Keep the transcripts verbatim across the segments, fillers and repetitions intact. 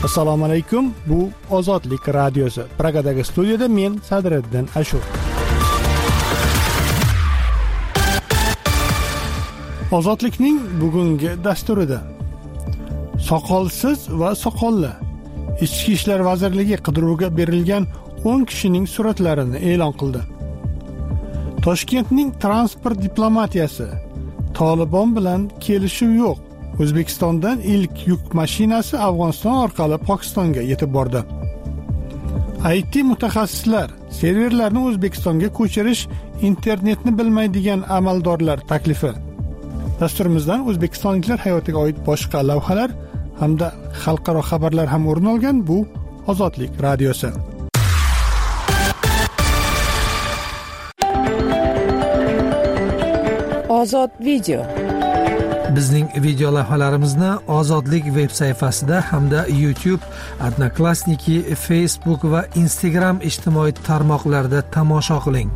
Assalomu alaykum. Bu Ozodlik radiosi. Pragadagi studiyada men Sadriddin Ashur. Ozodlikning bugungi dasturida soqolsiz va soqolli Ichki ishlar vazirligi qidiruvga berilgan o'n kishining suratlarini e'lon qildi. Toshkentning transport diplomatiyasi Tolibon bilan kelishuv yo'q. O'zbekistondan ilk yuk mashinasi Afg'oniston orqali Pokistonga yetib bordi. I T mutaxassislar serverlarni O'zbekistonga ko'chirish internetni bilmaydigan amaldorlar taklifi. Dasturimizdan o'zbekistonliklar hayotiga oid boshqa lavhalar hamda xalqaro xabarlar ham o'rin olgan. Bu Ozodlik radiosi. Ozod video. Bizning video lavhalarimizni Ozodlik veb sayfasida hamda YouTube, Odnoklassniki, Facebook va Instagram ijtimoiy tarmoqlarida tomosha qiling.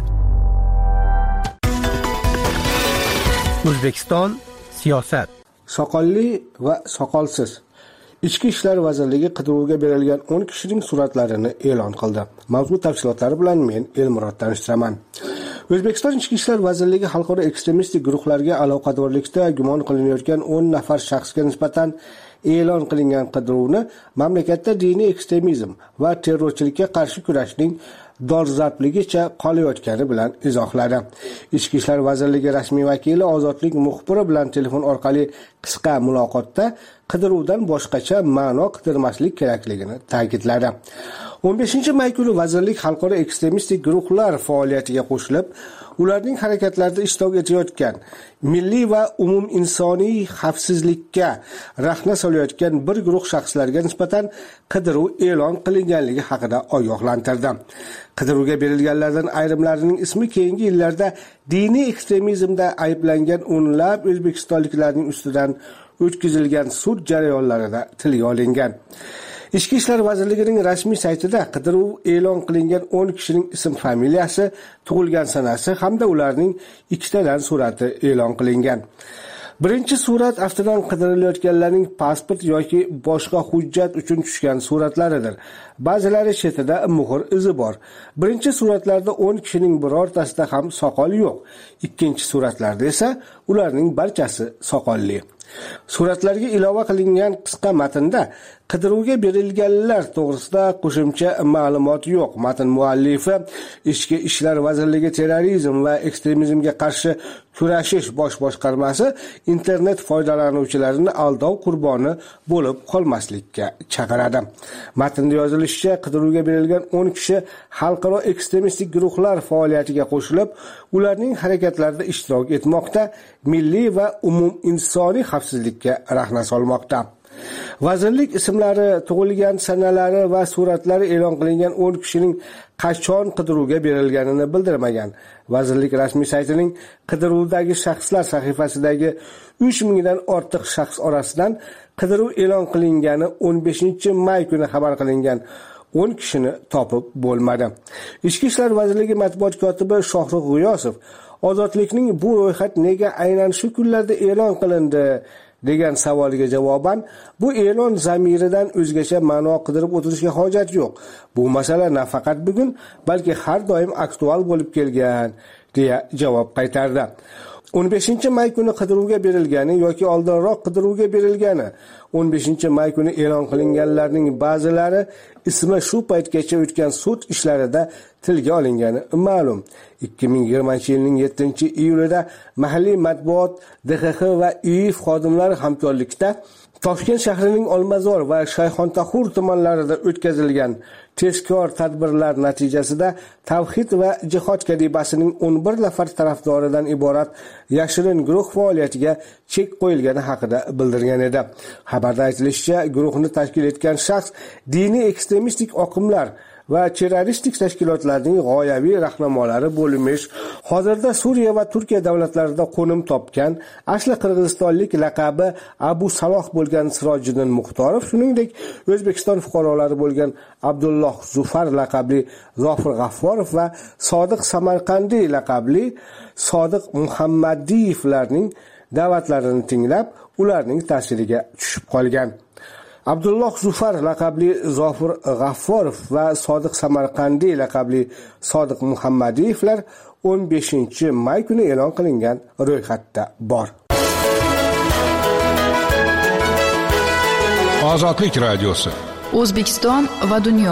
O'zbekiston siyosat. Soqolli va soqolsiz. Ichki ishlar vazirligi qidiruvga berilgan o'n kishining suratlarini e'lon qildi. Mavzu tafsilotlari bilan men Elmurod tanishtiraman. O'zbekiston Ichki ishlar vazirligi xalqaro ekstremistik guruhlarga aloqadorlikda gumon qilinayotgan o'n nafar shaxsga nisbatan e'lon qilingan qidiruvni mamlakatda diniy ekstremizm va terrorchilikka qarshi kurashning dolzarbligicha qolayotgani bilan izohladi. Ichki ishlar vazirligi rasmiy vakili Ozodlik muxbiri bilan telefon orqali qisqa muloqotda qidiruvdan boshqacha ma'no qidirmaslik kerakligini ta'kidladi. o'n beshinchi may kuni vazirlik xalqaro ekstremistik guruhlar faoliyatiga qo'shilib, ularning harakatlarida ishtirok etayotgan, milliy va umum insoniy xavfsizlikka rahna solayotgan bir guruh shaxslarga nisbatan qidiruv e'lon qilinganligi haqida ogohlantirdi. Qidiruvga berilganlardan ayrimlarining ismi keyingi yillarda diniy ekstremizmda ayblangan o'nlab o'zbekistonliklarning ustidan o'tkazilgan sud jarayonlarida tilga olingan. Ichki ishlar vazirligining rasmiy saytida qidiruv e'lon qilingan o'n kishining ism familiyasi, tug'ilgan sanasi hamda ularning ikkitadan surati e'lon qilingan. Birinchi surat aftidan qidirilayotganlarning pasport yoki boshqa hujjat uchun tushgan suratlaridir. Ba'zilari chetida muhr izi bor. Birinchi suratlarda o'n kishining birortasida ham soqol yo'q. Ikkinchi suratlarda esa ularning barchasi soqolli. Suratlarga ilova qilingan qisqa matnda qidiruvga berilganlar to'g'risida qo'shimcha ma'lumot yo'q. Matn muallifi Ichki ishlar vazirligi terrorizm va ekstremizmga qarshi kurashish bosh boshqarmasi internet foydalanuvchilarini aldov qurboni bo'lib qolmaslikka chaqiradi. Matnda yozilishicha, qidiruvga berilgan o'n kishi xalqaro ekstremistik guruhlar faoliyatiga qo'shilib, ularning harakatlarida ishtirok etmoqda, milliy va umum insoniy xavfsizlikka rahna solmoqda. Vazirlik ismlari, tug'ilgan sanalari va suratlari e'lon qilingan o'n kishining qachon qidiruvga berilganini bildirmagan. Vazirlik rasmiy saytining qidiruvdagi shaxslar sahifasidagi uch mingdan ortiq shaxs orasidan qidiruv e'lon qilingani o'n beshinchi may kuni xabar qilingan o'n kishini topib bo'lmadi. Ichki ishlar vazirligi matbuot kotibi Shohruh G'iyosov Ozodlikning bu ro'yxat nega aynan shu kunlarda e'lon qilindi degan savoliga javoban, bu e'lon zamiridan o'zgacha ma'no qidirib o'tirishga hojat yo'q. Bu masala nafaqat bugun, balki har doim aktual bo'lib kelgan, deya javob qaytardi. o'n beshinchi may kuni qidiruvga berilgani yoki oldinroq qidiruvga berilgani, o'n beshinchi may kuni e'lon qilinganlarning ba'zilari ismi shu paytgacha o'tgan sud ishlarida tilga olingani ma'lum. ikki ming yigirmanchi yilning yettinchi iyulida mahalliy matbuot, D X X va I I F xodimlari hamkorlikda Toshkent shahrining Olmazor va Shayxontohur tumanlarida o'tkazilgan tezkor tadbirlar natijasida Tavhid va jihod kadibasining o'n bir nafar tarafdoridan iborat yashirin guruh faoliyatiga chek qo'yilgani haqida bildirgan edi. Xabarda aytilishicha, guruhni tashkil etgan shaxs diniy ekstremistik oqimlar va terroristik tashkilotlarning g'oyaviy rahnamolari bo'lmish, hozirda Suriya va Turkiya davlatlarida qo'nim topgan, asli qirg'izistonlik laqabi Abu Saloh bo'lgan Sirojiddin Muxtorov, shuningdek O'zbekiston fuqarolari bo'lgan Abdulloh Zufar laqabli Zofir G'afforov va Sodiq Samarqandiy laqabli Sodiq Muhammadiyevlarning da'vatlarini tinglab, ularning ta'siriga tushib qolgan. Abdulloh Zufar laqabli Zofir G'afforov va Sodiq Samarqandiy laqabli Sodiq Muhammadiyevlar o'n beshinchi may kuni e'lon qilingan ro'yxatda bor. Ozodlik radiosi. O'zbekiston va dunyo.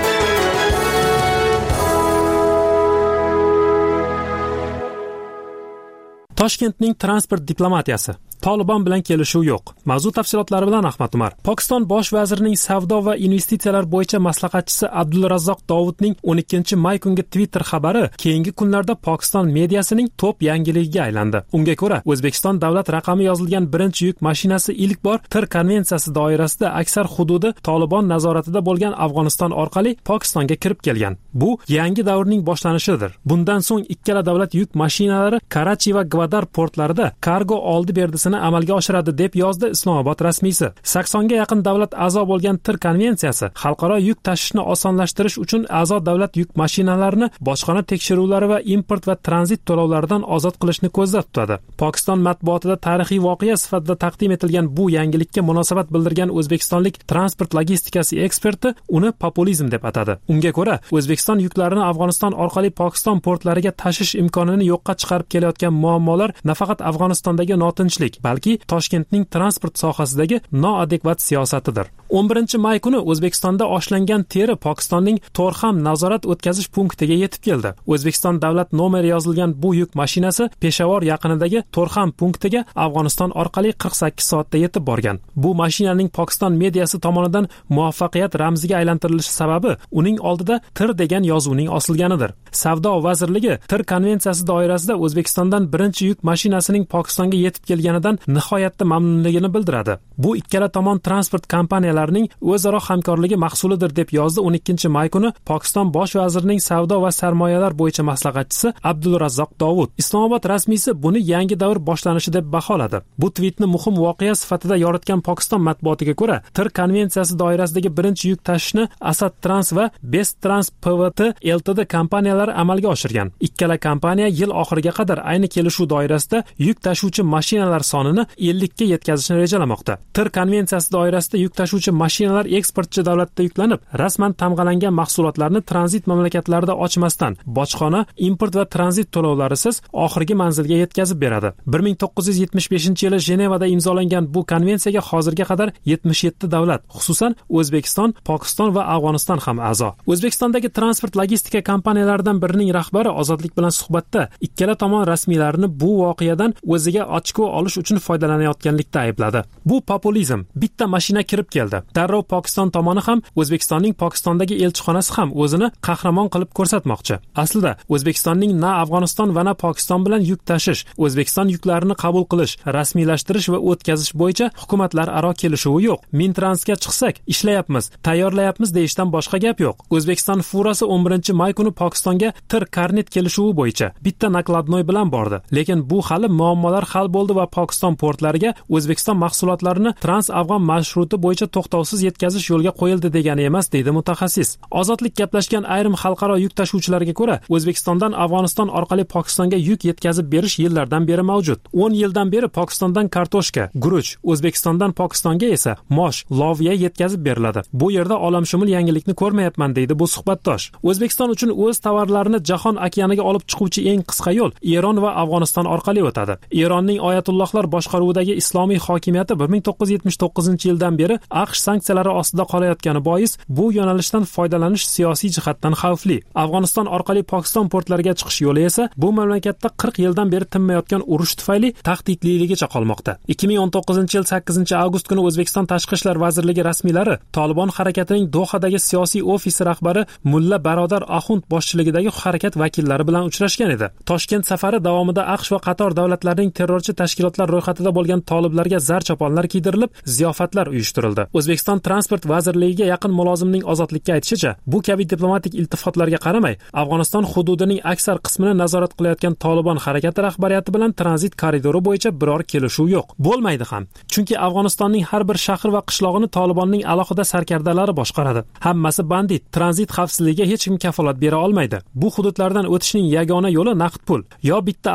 Toshkentning transport diplomatiyasi. Tolibon bilan kelishuv yo'q. Mavzu tafsilotlari bilan Ahmad Umar. Pokiston bosh vazirining savdo va investitsiyalar bo'yicha maslahatchisi Abdulrazzoq Dovudning o'n ikkinchi may kungi Twitter xabari keyingi kunlarda Pokiston mediasining top yangiligiga aylandi. Unga ko'ra, O'zbekiston davlat raqami yozilgan birinchi yuk mashinasi ilk bor Tir konvensiyasi doirasida aksar hududi Tolibon nazoratida bo'lgan Afg'oniston orqali Pokistonga kirib kelgan. Bu yangi davrning boshlanishidir. Bundan so'ng ikkala davlat yuk mashinalari Karachi va Gwadar portlarida kargo oldi berdisini amalga oshiradi deb yozdi Islomobod rasmiysi. saksonga yaqin davlat a'zo bo'lgan Tir konvensiyasi xalqaro yuk tashishni osonlashtirish uchun a'zo davlat yuk mashinalarini bojxona tekshiruvlari va import va tranzit to'lovlaridan ozod qilishni ko'zda tutadi. Pokiston matbuotida tarixiy voqea sifatida taqdim etilgan bu yangilikka munosabat bildirgan o'zbekistonlik transport logistikasi eksperti uni populizm deb atadi. Unga ko'ra, O'zbekiston yuklarini Afg'oniston orqali Pokiston portlariga tashish imkonini yo'qqa chiqarib kelayotgan muammolar nafaqat Afg'onistondagi notinchlik, balki Toshkentning transport sohasidagi noadekvat siyosatidir. o'n birinchi may kuni O'zbekistonda oshlangan teri Pokistonning To'rxam nazorat o'tkazish punktiga yetib keldi. O'zbekiston davlat nomeri yozilgan bu yuk mashinasi Peshawar yaqinidagi To'rxam punktiga Afg'oniston orqali qirq sakkiz soatda yetib borgan. Bu mashinaning Pokiston mediasi tomonidan muvaffaqiyat ramziga aylantirilishi sababi uning oldida Tir degan yozuvning osilganidir. Savdo vazirligi Tir konvensiyasi doirasida O'zbekistondan birinchi yuk mashinasining Pokistonga yetib kelganidan nihoyatda mamnunligini bildiradi. Bu ikkala tomon transport kompaniyalarining o'zaro hamkorligi mahsulidir deb yozdi o'n ikkinchi may kuni Pokiston bosh vazirining savdo va sarmoyalar bo'yicha maslahatchisi Abdulrazzoq Dovud. Islomobod rasmiysi buni yangi davr boshlanishi deb baholadi. Bu tweetni muhim voqea sifatida yoritgan Pokiston matbuotiga ko'ra, Tir konvensiyasi doirasidagi birinchi yuk tashishni Asad Trans va Best Trans P V T Ltd kompaniyalari amalga oshirgan. Ikkala kompaniya yil oxiriga qadar ayni kelishuv doirasida yuk tashuvchi mashinalar sonini ellik ga yetkazishni rejalamoqda. Tir konvensiyasi doirasida yuk tashuvchi mashinalar eksportchi davlatda yuklanib, rasman tamg'alangan mahsulotlarni tranzit mamlakatlarida ochmasdan bojxona, import va tranzit to'lovlarisiz oxirgi manzilga yetkazib beradi. bir ming to'qqiz yuz yetmish beshinchi yili Jenevada imzolangan bu konvensiyaga hozirga qadar yetmish yetti davlat, xususan O'zbekiston, Pokiston va Afg'oniston ham a'zo. O'zbekistondagi transport logistika kompaniyalaridan birining rahbari Ozodlik bilan suhbatda ikkala tomon rasmiylarini bu voqeadan o'ziga ochko olish uchun foydalanayotganlikda aybladi. Bu populizm. Bitta mashina kirib keldi. Darrov Pokiston tomoni ham, O'zbekistonning Pokistondagi elchixonasi ham o'zini qahramon qilib ko'rsatmoqchi. Aslida O'zbekistonning na Afg'oniston va na Pokiston bilan yuk tashish, O'zbekiston yuklarini qabul qilish, rasmiylashtirish va o'tkazish bo'yicha hukumatlar aro kelishuvi yo'q. Mintransga chiqsak, ishlayapmiz, tayyorlayapmiz deyishdan boshqa gap yo'q. O'zbekiston furosi o'n birinchi may kuni Pokistonga Tir karnet kelishuvi bo'yicha bitta nakladnoy bilan bordi. Lekin bu hali muammolar hal bo'ldi va Pokiston portlariga O'zbekiston mahsulotlarini trans-afg'on marshruti bo'yicha to'xtovsiz yetkazish yo'lga qo'yildi degani emas, deydi mutaxassis. Ozodlik gaplashgan ayrim xalqaro yuk tashuvchilarga ko'ra, O'zbekistondan Afg'oniston orqali Pokistonga yuk yetkazib berish yillardan beri mavjud. o'n yildan beri Pokistondan kartoshka, guruch, O'zbekistondan Pokistonga esa mosh, loviya yetkazib beriladi. Bu yerda olamshumul yangilikni ko'rmayapman, deydi bu suhbatdosh. O'zbekiston uchun o'z tovarlarini jahon okeaniga olib chiquvchi eng qisqa yo'l Eron va Afg'oniston orqali o'tadi. Eronning oyatullohlar boshqaruvidagi islomiy hokimiyati bir ming to'qqiz yuz yetmish to'qqizinchi yildan beri AQSh sanksiyalari ostida qolayotgani bois bu yo'nalishdan foydalanish siyosiy jihatdan xavfli. Afg'oniston orqali Pokiston portlariga chiqish yo'li esa bu mamlakatda qirq yildan beri tinmayotgan urush tufayli tahdidliligicha qolmoqda. ikki ming o'n to'qqizinchi yil sakkizinchi avgust kuni O'zbekiston Tashqi ishlar vazirligi rasmiylari Tolibon harakatining Dohadagi siyosiy ofisi rahbari Mulla Barodar Axund boshchiligidagi harakat vakillari bilan uchrashgan edi. Toshkent safari davomida AQSh va qator davlatlarning terrorchi tashkilotlar ro'yxatida bo'lgan toliblarga zar choponlar kiydirilib, ziyofatlar uyushtirildi. O'zbekiston transport vazirligiga yaqin mulozimning Ozodlikka aytishicha, bu kabi diplomatik iltifotlarga qaramay, Afg'oniston hududining aksar qismini nazorat qilayotgan Tolibon harakati rahbariyati bilan tranzit koridori bo'yicha biror kelishuv yo'q. Bo'lmaydi ham. Chunki Afg'onistonning har bir shahar va qishlog'ini Tolibonning alohida sarkardalari boshqaradi. Hammasi bandit, tranzit xavfsizligiga hech kim kafolat bera olmaydi. Bu hududlardan o'tishning yagona yo'li naqd pul. Yo bitta avtoritet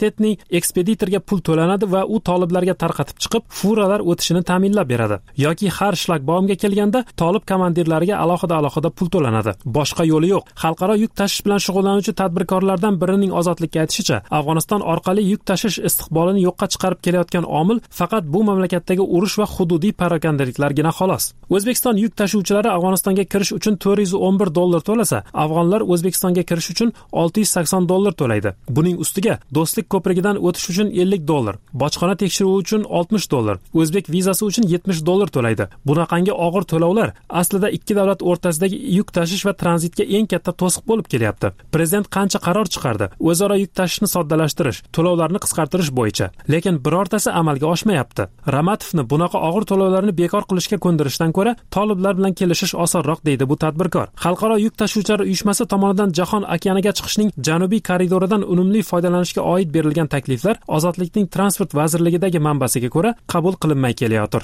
kansentning ekspeditorga pul to'lanadi va u toliblarga tarqatib chiqib, furalar o'tishini ta'minlab beradi. Yoki har shlagbaumga kelganda tolib komandirlariga alohida-alohida pul to'lanadi. Boshqa yo'li yo'q. Xalqaro yuk tashish bilan shug'ullanuvchi tadbirkorlardan birining ozodlikka aytishicha, Afg'oniston orqali yuk tashish istiqbolini yo'qqa chiqarib kelayotgan omil faqat bu mamlakatdagi urush va hududiy parokandaliklargina xolos. O'zbekiston yuk tashuvchilari Afg'onistonga kirish uchun to'rt yuz o'n bir dollar to'lasa, afg'onlar O'zbekistonga kirish uchun olti yuz sakson dollar to'laydi. Buning ustiga do'stlik ko'prigidan o'tish uchun ellik dollar, bojxona tekshiruvi uchun oltmish dollar, o'zbek vizasi uchun yetmish dollar to'laydi. Bunaqangi og'ir to'lovlar aslida ikki davlat o'rtasidagi yuk tashish va tranzitga eng katta to'siq bo'lib kelyapti. Prezident qancha qaror chiqardi o'zaro yuk tashishni soddalashtirish, to'lovlarni qisqartirish bo'yicha, lekin birortasi amalga oshmayapti. Ramatovni bunaqa og'ir to'lovlarni bekor qilishga ko'ndirishdan ko'ra toliblar bilan kelishish osonroq deydi bu tadbirkor. Xalqaro yuk tashuvchilar uyushmasi tomonidan Jahon okeaniga chiqishning janubiy koridoridan unumli foydalanishga oid berilgan takliflar Ozodlikning transport vazirligidagi manbasiga ko'ra qabul qilinmay kelayotir.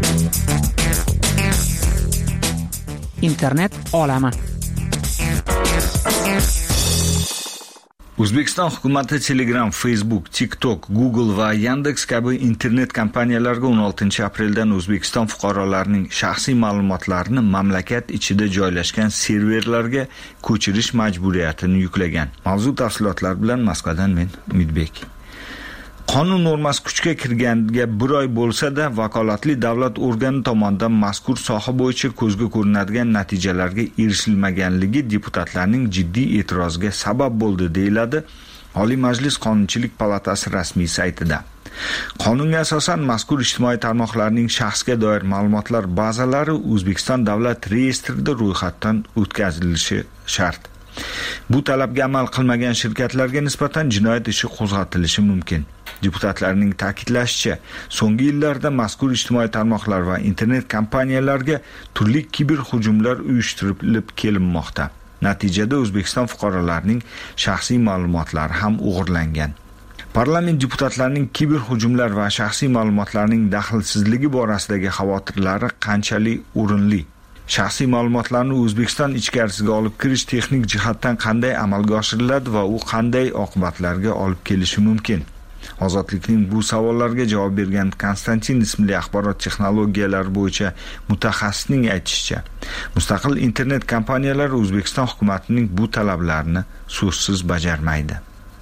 Internet olami. O'zbekiston hukumati Telegram, Facebook, TikTok, Google va Yandex kabi internet kompaniyalarga o'n oltinchi apreldan O'zbekiston fuqarolarining shaxsiy ma'lumotlarini mamlakat ichida joylashgan serverlarga ko'chirish majburiyatini yuklagan. Mavzu tafsilotlar bilan Moskvadan men Umidbek. Qonun normasi kuchga kirganiga bir oy bo'lsa-da, vakolatli davlat organi tomonidan mazkur soha bo'yicha ko'zga ko'rinadigan natijalarga erishilmaganligi deputatlarning jiddiy e'tiroziga sabab bo'ldi, deyiladi Oliy Majlis Qonunchilik palatasi rasmiy saytida. Qonunga asosan mazkur ijtimoiy tarmoqlarning shaxsga doir ma'lumotlar bazalari O'zbekiston davlat reyestrida ro'yxatdan o'tkazilishi shart. Bu talabga amal qilmagan shirkatlarga nisbatan jinoyat ishi qo'zg'atilishi mumkin. Deputatlarning ta'kidlashicha, so'nggi yillarda mazkur ijtimoiy tarmoqlar va internet kompaniyalarga turli kiber hujumlar uyushtirilib kelinmoqda. Natijada O'zbekiston fuqarolarining shaxsiy ma'lumotlari ham o'g'irlangan. Parlament deputatlarining kiber hujumlar va shaxsiy ma'lumotlarning daxlsizligi borasidagi xavotirlari qanchalik o'rinli? Shaxsiy ma'lumotlarni O'zbekiston ichkarisiga olib kirish texnik jihatdan qanday amalga oshiriladi va u qanday oqibatlarga olib kelishi mumkin? Ozodlikning bu savollarga javob bergan Konstantin ismli axborot texnologiyalari bo'yicha mutaxassisning aytishicha, mustaqil internet kompaniyalari O'zbekiston hukumatining bu talablarini so'zsiz bajarmaydi.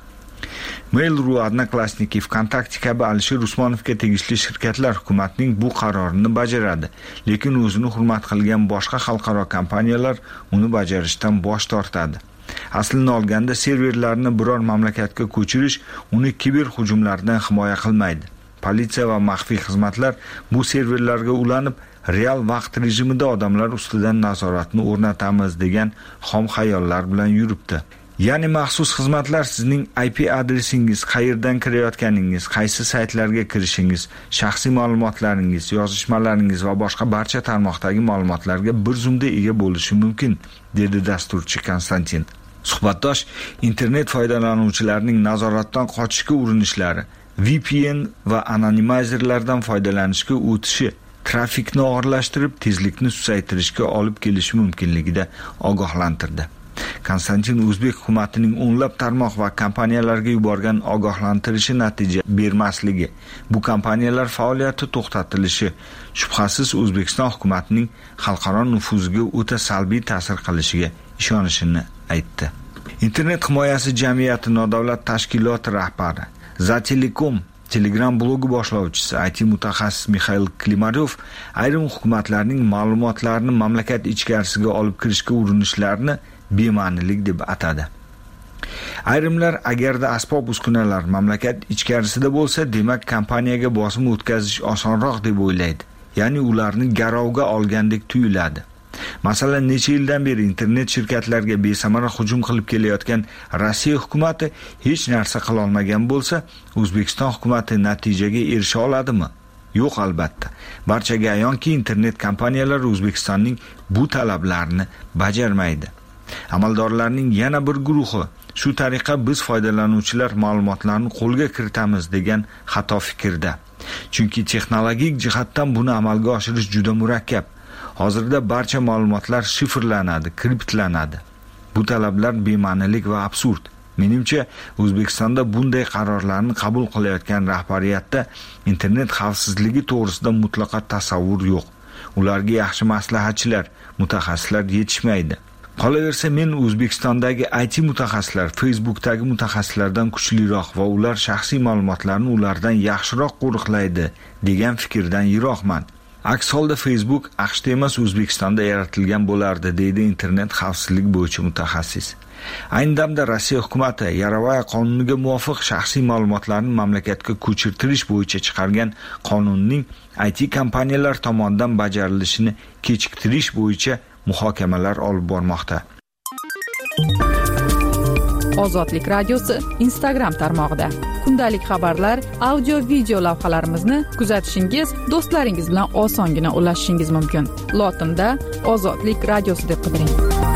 Mail.ru, Odnoklassniki, VKontakte kabi Alisher Usmonovga tegishli shirkatlar hukumatning bu qarorini bajaradi, lekin o'zini hurmat qilgan boshqa xalqaro kompaniyalar uni bajarishdan bosh tortadi. Aslini olganda serverlarni biror mamlakatga ko'chirish uni kiber hujumlardan himoya qilmaydi. Politsiya va maxfiy xizmatlar bu serverlarga ulanib, real vaqt rejimida odamlar ustidan nazoratni o'rnatamiz degan xom xayollar bilan yuribdi. Ya'ni maxsus xizmatlar sizning I P adresingiz, qayerdan kirayotganingiz, qaysi saytlarga kirishingiz, shaxsiy ma'lumotlaringiz, yozishmalaringiz va boshqa barcha tarmoqdagi ma'lumotlarga bir zumda ega bo'lishi mumkin, dedi dasturchi Konstantin. Suhbatdosh internet foydalanuvchilarining nazoratdan qochishga urinishlari, V P N va anonimizerlardan foydalanishga o'tishi trafikni og'irlashtirib, tezlikni susaytirishga olib kelishi mumkinligida ogohlantirdi. Konstantin o'zbek hukumatining o'nlab tarmoq va kompaniyalarga yuborgan ogohlantirishi natija bermasligi, bu kompaniyalar faoliyati to'xtatilishi shubhasiz O'zbekiston hukumatining xalqaro nufuziga o'ta salbiy ta'sir qilishiga ishonishini aytdi. Internet himoyasi jamiyati nodavlat tashkiloti rahbari, Zatelekom Telegram blogi boshlovchisi, I T mutaxassis Mikhail Klimaryov ayrim hukumatlarning ma'lumotlarni mamlakat ichkarisiga olib kirishga urinishlarini bema'nilik deb atadi. Ayrimlar agarda asbob uskunalar mamlakat ichkarisida bo'lsa, demak kompaniyaga bosim o'tkazish osonroq deb o'ylaydi. Ya'ni ularni garovga olgandek tuyuladi. Masalan, necha yildan beri internet shirkatlarga besamara hujum qilib kelayotgan Rossiya hukumati hech narsa qila olmagan bo'lsa, O'zbekiston hukumati natijaga erisha oladimi? Yo'q, albatta. Barchaga ayonki, internet kompaniyalari O'zbekistonning bu talablarini bajarmaydi. Amaldorlarning yana bir guruhi shu tariqa biz foydalanuvchilar ma'lumotlarni qo'lga kiritamiz degan xato fikrda. Chunki texnologik jihatdan buni amalga oshirish juda murakkab. Hozirda barcha ma'lumotlar shifrlanadi, kriptlanadi. Bu talablar bema'nilik va absurd. Menimcha, O'zbekistonda bunday qarorlarni qabul qilayotgan rahbariyatda internet xavfsizligi to'g'risida mutlaqo tasavvur yo'q. Ularga yaxshi maslahatchilar, mutaxassislar yetishmaydi. Qolaversa, men O'zbekistondagi I T mutaxassislar Facebookdagi mutaxassislardan kuchliroq va ular shaxsiy ma'lumotlarni ulardan yaxshiroq qo'riqlaydi degan fikrdan yiroqman. Aks holda Facebook AQShda emas O'zbekistonda yaratilgan bo'lardi, deydi internet xavfsizligi bo'yicha mutaxassis. Ayni damda Rossiya hukumati Yarovaya qonuniga muvofiq shaxsiy ma'lumotlarni mamlakatga ko'chirtirish bo'yicha chiqargan qonunning I T kompaniyalar tomonidan bajarilishini kechiktirish bo'yicha muhokamalar olib bormoqda. Ozodlik radiosi Instagram tarmog'ida kundalik xabarlar, audio, video lavhalarimizni kuzatishingiz, do'stlaringiz bilan osongina ulashishingiz mumkin. Lotinda Ozodlik radiosi deb qidiring.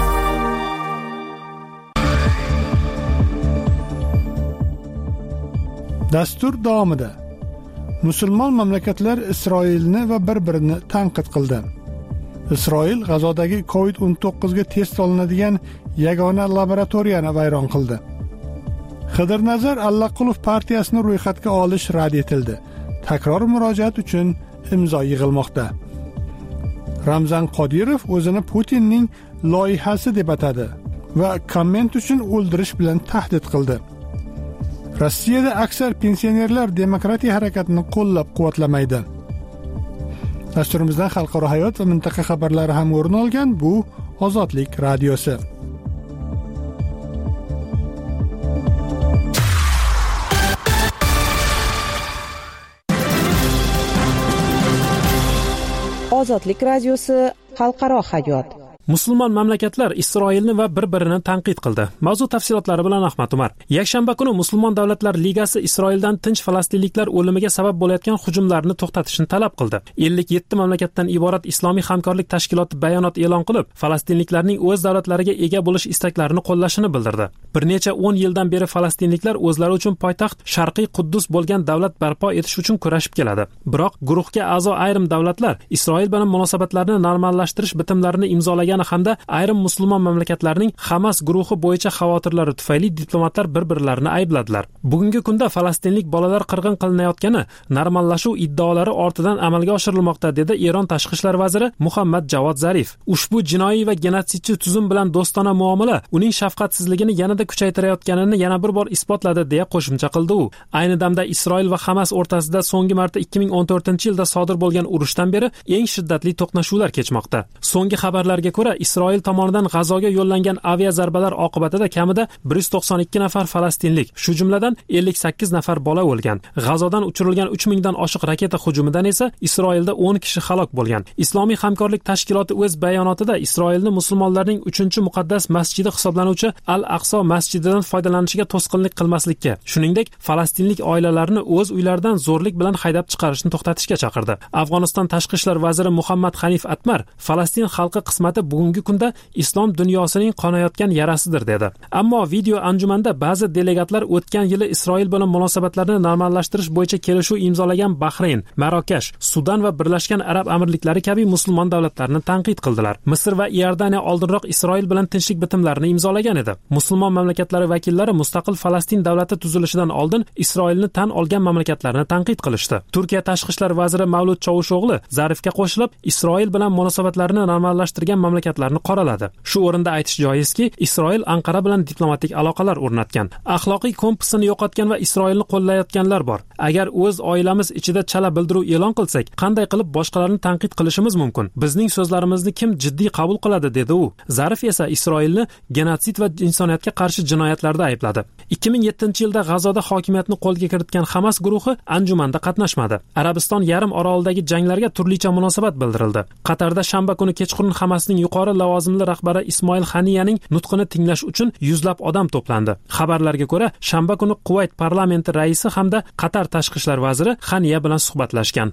Dastur davomida musulmon mamlakatlar Isroilni va bir-birini tanqid qildi. Isroil G'azodagi covid o'n to'qqiz ga test olinadigan yagona laboratoriyani vayron qildi. Xidirnazar Allaqulov partiyasini ro'yxatga olish rad etildi. Takror murojaat uchun imzo yig'ilmoqda. Ramzan Qodirov o'zini Putinning loyihasi deb atadi va komment uchun o'ldirish bilan tahdid qildi. Rossiyada aksar pensionerlar demokratiya harakatini qo'llab-quvvatlamaydi. Dasturimizdan xalqaro hayot va mintaqa xabarlari ham o'rin olgan bu Ozodlik radiosi. Ozodlik radiosi xalqaro hayot. Musulmon mamlakatlar Isroilni va bir-birini tanqid qildi. Mavzu tafsilotlari bilan Ahmad Umar. Yakshanba kuni Musulmon davlatlar ligasi Isroildan tinch falastinliklar o'limiga sabab bo'layotgan hujumlarni to'xtatishni talab qildi. ellik yetti mamlakatdan iborat Islomiy hamkorlik tashkiloti bayonot e'lon qilib, falastinliklarning o'z davlatlariga ega bo'lish istaklarini qo'llashini bildirdi. Bir necha o'n yildan beri falastinliklar o'zlari uchun poytaxt Sharqiy Quddus bo'lgan davlat barpo etish uchun kurashib keladi. Biroq guruhga a'zo ayrim davlatlar Isroil bilan munosabatlarni normallashtirish bitimlarini imzolagan hamda ayrim musulmon mamlakatlarning Hamas guruhi bo'yicha xavotirlari tufayli diplomatlar bir-birlarini aybladilar. Bugungi kunda falastinlik bolalar qirg'in qilinayotgani normallashuv iddaolari ortidan amalga oshirilmoqda, dedi Eron tashqi ishlar vaziri Muhammad Javod Zarif. Ushbu jinoiy va genotsidchi tuzum bilan do'stona muomala uning shafqatsizligini yanada kuchaytirayotganini yana bir bor isbotladi, deya qo'shimcha qildi u. Ayni damda Isroil va Hamas o'rtasida so'nggi marta ikki ming o'n to'rtinchi yilda sodir bo'lgan urushdan beri eng shiddatli to'qnashuvlar kechmoqda. So'nggi xabarlarga ko'ra Isroil tomonidan G'azoga yo'llangan avia zarbalar oqibatida kamida bir yuz to'qson ikki nafar falastinlik, shu jumladan ellik sakkiz nafar bola o'lgan. G'azodan uchirilgan uch mingdan oshiq raketa hujumidan esa Isroilda o'n kishi halok bo'lgan. Islomiy hamkorlik tashkiloti o'z bayonotida Isroilni musulmonlarning uchinchi muqaddas masjidi hisoblanuvchi Al-Aqso masjididan foydalanishiga to'sqinlik qilmaslikka, shuningdek, falastinlik oilalarini o'z uylaridan zo'rlik bilan haydab chiqarishni to'xtatishga chaqirdi. Afg'oniston tashqi ishlar vaziri Muhammad Hanif Atmar Falastin xalqi qismati bugungi kunda islom dunyosining qonayotgan yarasidir, dedi. Ammo video anjumanda ba'zi delegatlar o'tgan yili Isroil bilan munosabatlarni normallashtirish bo'yicha kelishuv imzolagan Bahrayn, Marokash, Sudan va Birlashgan Arab Amirliklari kabi musulmon davlatlarni tanqid qildilar. Misr va Iordaniya oldinroq Isroil bilan tinchlik bitimlarini imzolagan edi. Musulmon mamlakatlari vakillari mustaqil Falastin davlati tuzilishidan oldin Isroilni tan olgan mamlakatlarni tanqid qilishdi. Turkiya tashqi ishlar vaziri Mavlud Chavusho'g'li Zarifga qo'shilib, Isroil bilan munosabatlarni normallashtirgan mamlakatlarni qoraladi. Shu o'rinda aytish joizki, Isroil Anqara bilan diplomatik aloqalar o'rnatgan. Axloqiy kompassini yo'qotgan va Isroilni qo'llayotganlar bor. Agar o'z oilamiz ichida chala bildiruv e'lon qilsak, qanday qilib boshqalarni tanqid qilishimiz mumkin? Bizning so'zlarimizni kim jiddiy qabul qiladi, dedi u. Zarif esa Isroilni genotsid va insoniyatga qarshi jinoyatlarda aybladi. ikki ming yettinchi yilda G'azoda hokimiyatni qo'lga kiritgan Hamas guruhi anjumanda qatnashmadi. Arabiston yarim orolidagi janglarga turlicha munosabat bildirildi. Qatarda shanba kuni kechqurun Hamasning yuqori lavozimli rahbari Ismoil Haniyaning nutqini tinglash uchun yuzlab odam to'plandi. Xabarlarga ko'ra, shanba kuni Kuvayt parlamenti raisi hamda Qatar tashqi ishlar vaziri Haniya bilan suhbatlashgan.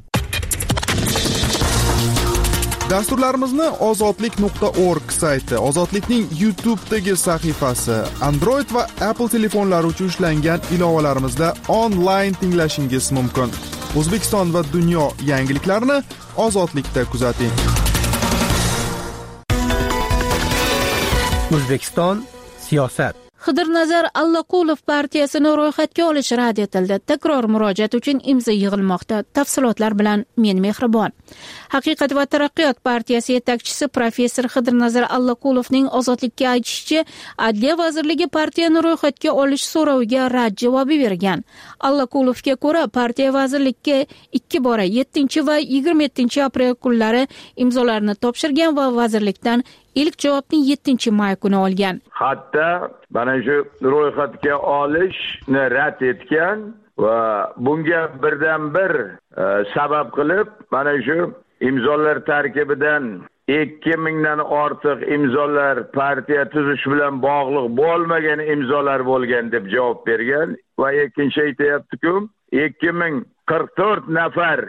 Dasturlarimizni ozodlik nuqta org sayti, Ozodlikning YouTube'dagi sahifasi, Android va Apple telefonlari uchun ishlangan ilovalarimizda onlayn tinglashingiz mumkin. O'zbekiston va dunyo yangiliklarini Ozodlikda kuzating. O'zbekiston siyosat. Xidirnazar Allaqulov partiyasini ro'yxatga olish rad etildi. Takror murojaat uchun imzo yig'ilmoqda. Tafsilotlar bilan men Mehribon. Haqiqat va taraqqiyot partiyasi yetakchisi professor Xidirnazar Allaqulovning ozodlikka aytishicha, Adliya vazirligi partiyani ro'yxatga olish so'roviga rad javobi bergan. Allaqulovga ko'ra, partiya vazirlikka ikki bora yettinchi va yigirma yettinchi aprel kunlari imzolarni topshirgan va vazirlikdan ilk javobni yettinchi may kuni olgan. Hatto mana shu ro'yxatga olishni rad etgan va bunga birdan bir e, sabab qilib mana shu imzolar tarkibidan ikki mingdan ortiq imzolar partiya tuzish bilan bog'liq bo'lmagan imzolar bo'lgan deb javob bergan va ikkinchi aytayapti-ku, ikki ming qirq to'rt nafar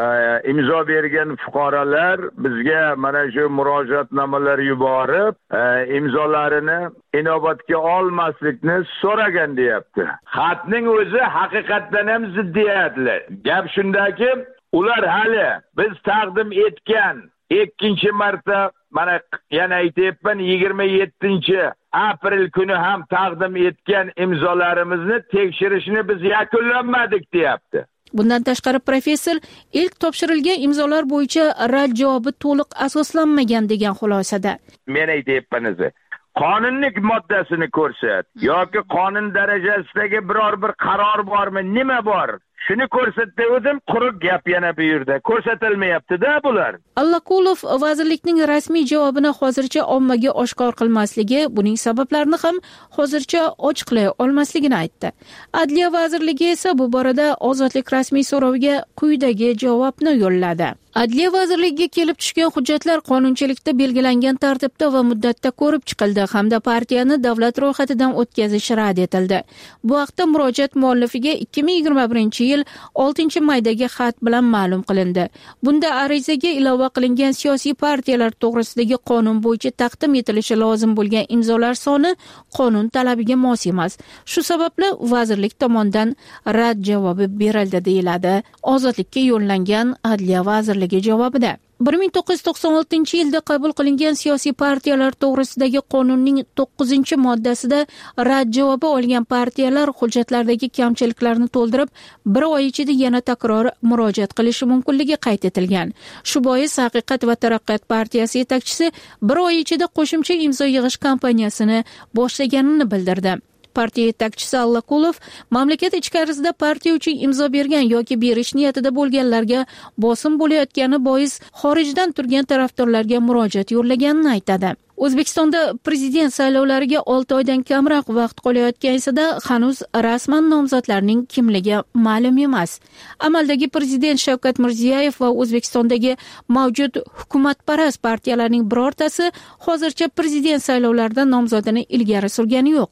imzo bergan fuqarolar bizga mana shu murojaatnomalar yuborib imzolarini inobatga olmaslikni so'ragan deyapti. Xatning o'zi haqiqatdan ham ziddiyatli. Gap shundaki, ular hali biz taqdim etgan ikkinchi marta mana yana aytayapman yigirma yettinchi aprel kuni ham taqdim etgan imzolarimizni tekshirishni biz yakunlamadik deyapti. Bundan tashqari professor ilk topshirilgan imzolar bo'yicha rad javobi to'liq asoslanmagan degan xulosada. Men aytayapman, qonunlik moddasini ko'rsat yoki qonun darajasidagi biror bir qaror bormi, nima bor? Shuni ko'rsatdi o'zim, quruq gap yana bu yerda ko'rsatilmayapti-da bular. Allaqulov vazirlikning rasmiy javobini hozircha ommaga oshkor qilmasligi, buning sabablarini ham hozircha ochiqlay olmasligini aytdi. Adliya vazirligi esa bu borada ozodlik rasmiy so'roviga quyidagi javobni yo'lladi. Adliya vazirligiga kelib tushgan hujjatlar qonunchilikda belgilangan tartibda va muddatda ko'rib chiqildi hamda partiyani davlat ro'yxatidan o'tkazish rad etildi. Bu haqda murojaat muallifiga ikki ming yigirma birinchi yil oltinchi maydagi xat bilan ma'lum qilindi. Bunda arizaga ilova qilingan siyosiy partiyalar to'g'risidagi qonun bo'yicha taqdim etilishi lozim bo'lgan imzolar soni qonun talabiga mos emas. Shu sababli vazirlik tomonidan rad javobi berildi deyiladi Ozodlikka yo'llangan Adliya vazirligi javobida. bir ming to'qqiz yuz to'qson oltinchi yilda qabul qilingan siyosiy partiyalar to'g'risidagi qonunning to'qqizinchi moddasida rad javobi olgan partiyalar hujjatlardagi kamchiliklarni to'ldirib, bir oy ichida yana takror murojaat qilishi mumkinligi qayd etilgan. Shu bois Haqiqat va taraqqiyot partiyasi yetakchisi bir oy ichida qo'shimcha imzo yig'ish kampaniyasini boshlaganini bildirdi. Partiya yetakchisi Allaqulov mamlakat ichkarisida partiya uchun imzo bergan yoki berish niyatida bo'lganlarga bosim bo'layotgani bois xorijdan turgan tarafdorlarga murojaat yo'llaganini aytadi. O'zbekistonda prezident saylovlariga olti oydan kamroq vaqt qolayotganida hanuz rasman nomzodlarning kimligi ma'lum emas. Amaldagi prezident Shavkat Mirziyoyev va O'zbekistondagi mavjud hukumatparast partiyalarning birortasi hozircha prezident saylovlarida nomzodini ilgari surgani yo'q.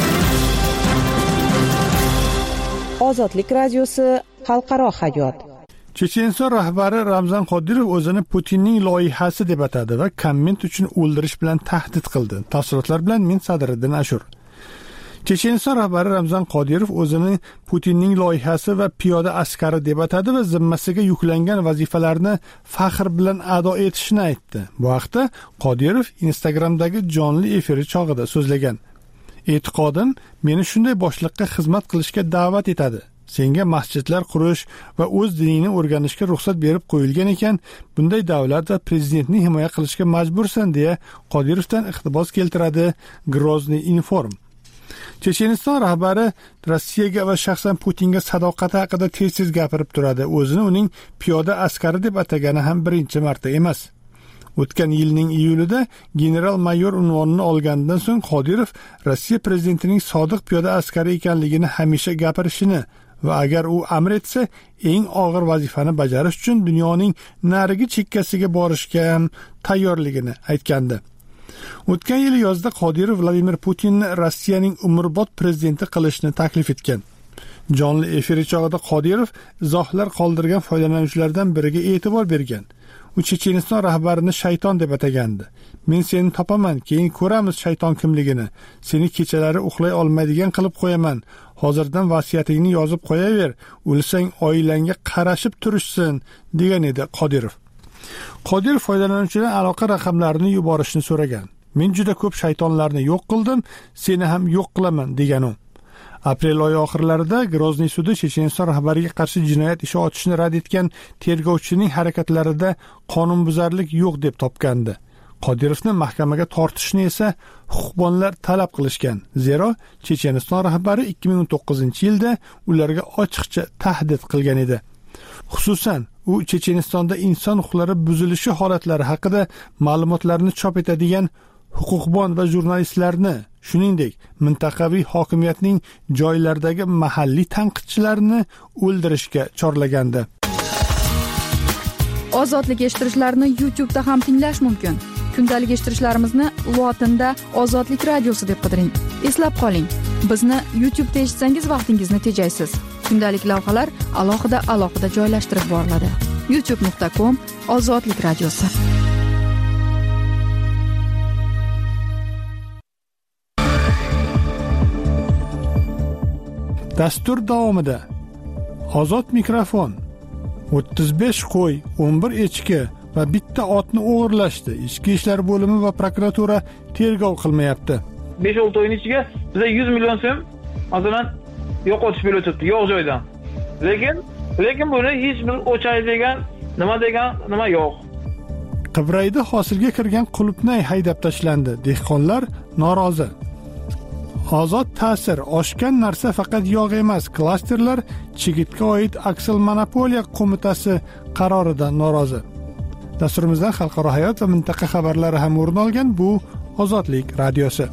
Ozodlik radiosi xalqaro hayot. Checheniston rahbari Ramzan Qodirov o'zini Putinning loyihasi deb atadi va komment uchun o'ldirish bilan tahdid qildi. Tafsilotlar bilan men Sadriddin Ashur. Checheniston rahbari Ramzan Qodirov o'zini Putinning loyihasi va piyoda askari deb atadi va zimmasiga yuklangan vazifalarni faxr bilan ado etishini aytdi. Bu haqda Qodirov Instagramdagi jonli efiri chog'ida so'zlagan. E'tiqodim meni shunday boshliqqa xizmat qilishga da'vat etadi. Senga masjidlar qurish va o'z diningni o'rganishga ruxsat berib qo'yilgan ekan, bunday davlat va prezidentni himoya qilishga majbursan deya Qodirovdan iqtibos keltiradi Grozny Inform. Checheniston rahbari Rossiyaga va shaxsan Putinga sadoqati haqida tez-tez gapirib turadi. O'zini uning piyoda askari deb atagani ham birinchi marta emas. O'tgan yilning iyulida general-mayor unvonini olgandan so'ng Qodirov Rossiya prezidentining sodiq piyoda askari ekanligini hamisha gapirishini va agar u amr etsa eng og'ir vazifani bajarish uchun dunyoning narigi chekkasiga borishga ham tayyorligini aytgandi. O'tgan yil yozda Qodirov Vladimir Putinni Rossiyaning umrbod prezidenti qilishni taklif etgan. Jonli efir chog'ida Qodirov izohlar qoldirgan foydalanuvchilardan biriga e'tibor bergan. U Checheniston rahbarini shayton deb atagandi. Men seni topaman, keyin ko'ramiz shayton kimligini. Seni kechalari uxlay olmaydigan qilib qo'yaman. Hozirdan vasiyatingni yozib qo'yaver. O'lsang oilangga qarashib turishsin, degan edi Qodirov. Qodirov foydalanuvchilar aloqa raqamlarini yuborishni so'ragan. Men juda ko'p shaytonlarni yo'q qildim, seni ham yo'q qilaman degan u. Aprel oyi oxirlarida Grozniy sudi Checheniston rahbariga qarshi jinoyat ishi ochishni rad etgan tergovchining harakatlarida qonunbuzarlik yo'q deb topgandi. Qodirovni mahkamaga tortishni esa huquqbonlar talab qilishgan. Zero Checheniston rahbari ikki ming o'n to'qqizinchi yilda ularga ochiqcha tahdid qilgan edi. Xususan, u Chechenistonda inson huquqlari buzilishi holatlari haqida ma'lumotlarni chop etadigan huquqbon va jurnalistlarni, shuningdek, mintaqaviy hokimiyatning joylardagi mahalliy tanqidchilarni o'ldirishga chorlagandi. Ozodlik eshittirishlarni YouTube da ham tinglash mumkin. Kundalik eshittirishlarimizni lotinda Ozodlik radiosi deb qidiring. Eslab qoling, bizni YouTube da eshitsangiz vaqtingizni tejaysiz. Kundalik lavhalar alohida alohida joylashtirib boriladi. youtube nuqta com Ozodlik radiosi. Dastur davomida Ozod mikrofon o'ttiz besh qo'y, o'n bir echki va bitta otni o'g'irlashdi. Ichki ishlar bo'limi va prokuratura tergov qilmayapti. besh olti oyning ichiga biza yuz million so'm masalan yo'qotish bo'lib o'tibdi yo'q joydan. Lekin lekin buni hech bir o'chay degan, nima degan, nima yo'q. Qibrayda hosilga kirgan qulupnay haydab tashlandi. Dehqonlar norozi. Ozod ta'sir, oshgan narsa faqat yog' emas, klasterlar chigitga oid aksal monopoliya qo'mitasi qaroridan norozi. Dasturimizda xalqaro hayot va mintaqa xabarlari ham o'rin olgan. Bu Ozodlik radiosi.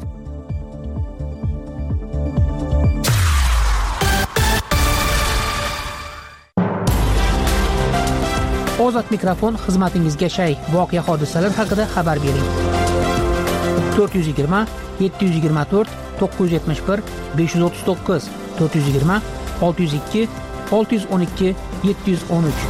Ozod mikrofon xizmatingizga shay. Voqea hodisalar haqida xabar bering. to'rt yuz yigirma yetti yuz yigirma to'rt to'qqiz yuz yetmish bir besh yuz o'ttiz to'qqiz to'rt yuz yigirma olti yuz ikki olti yuz o'n ikki yetti yuz o'n uch.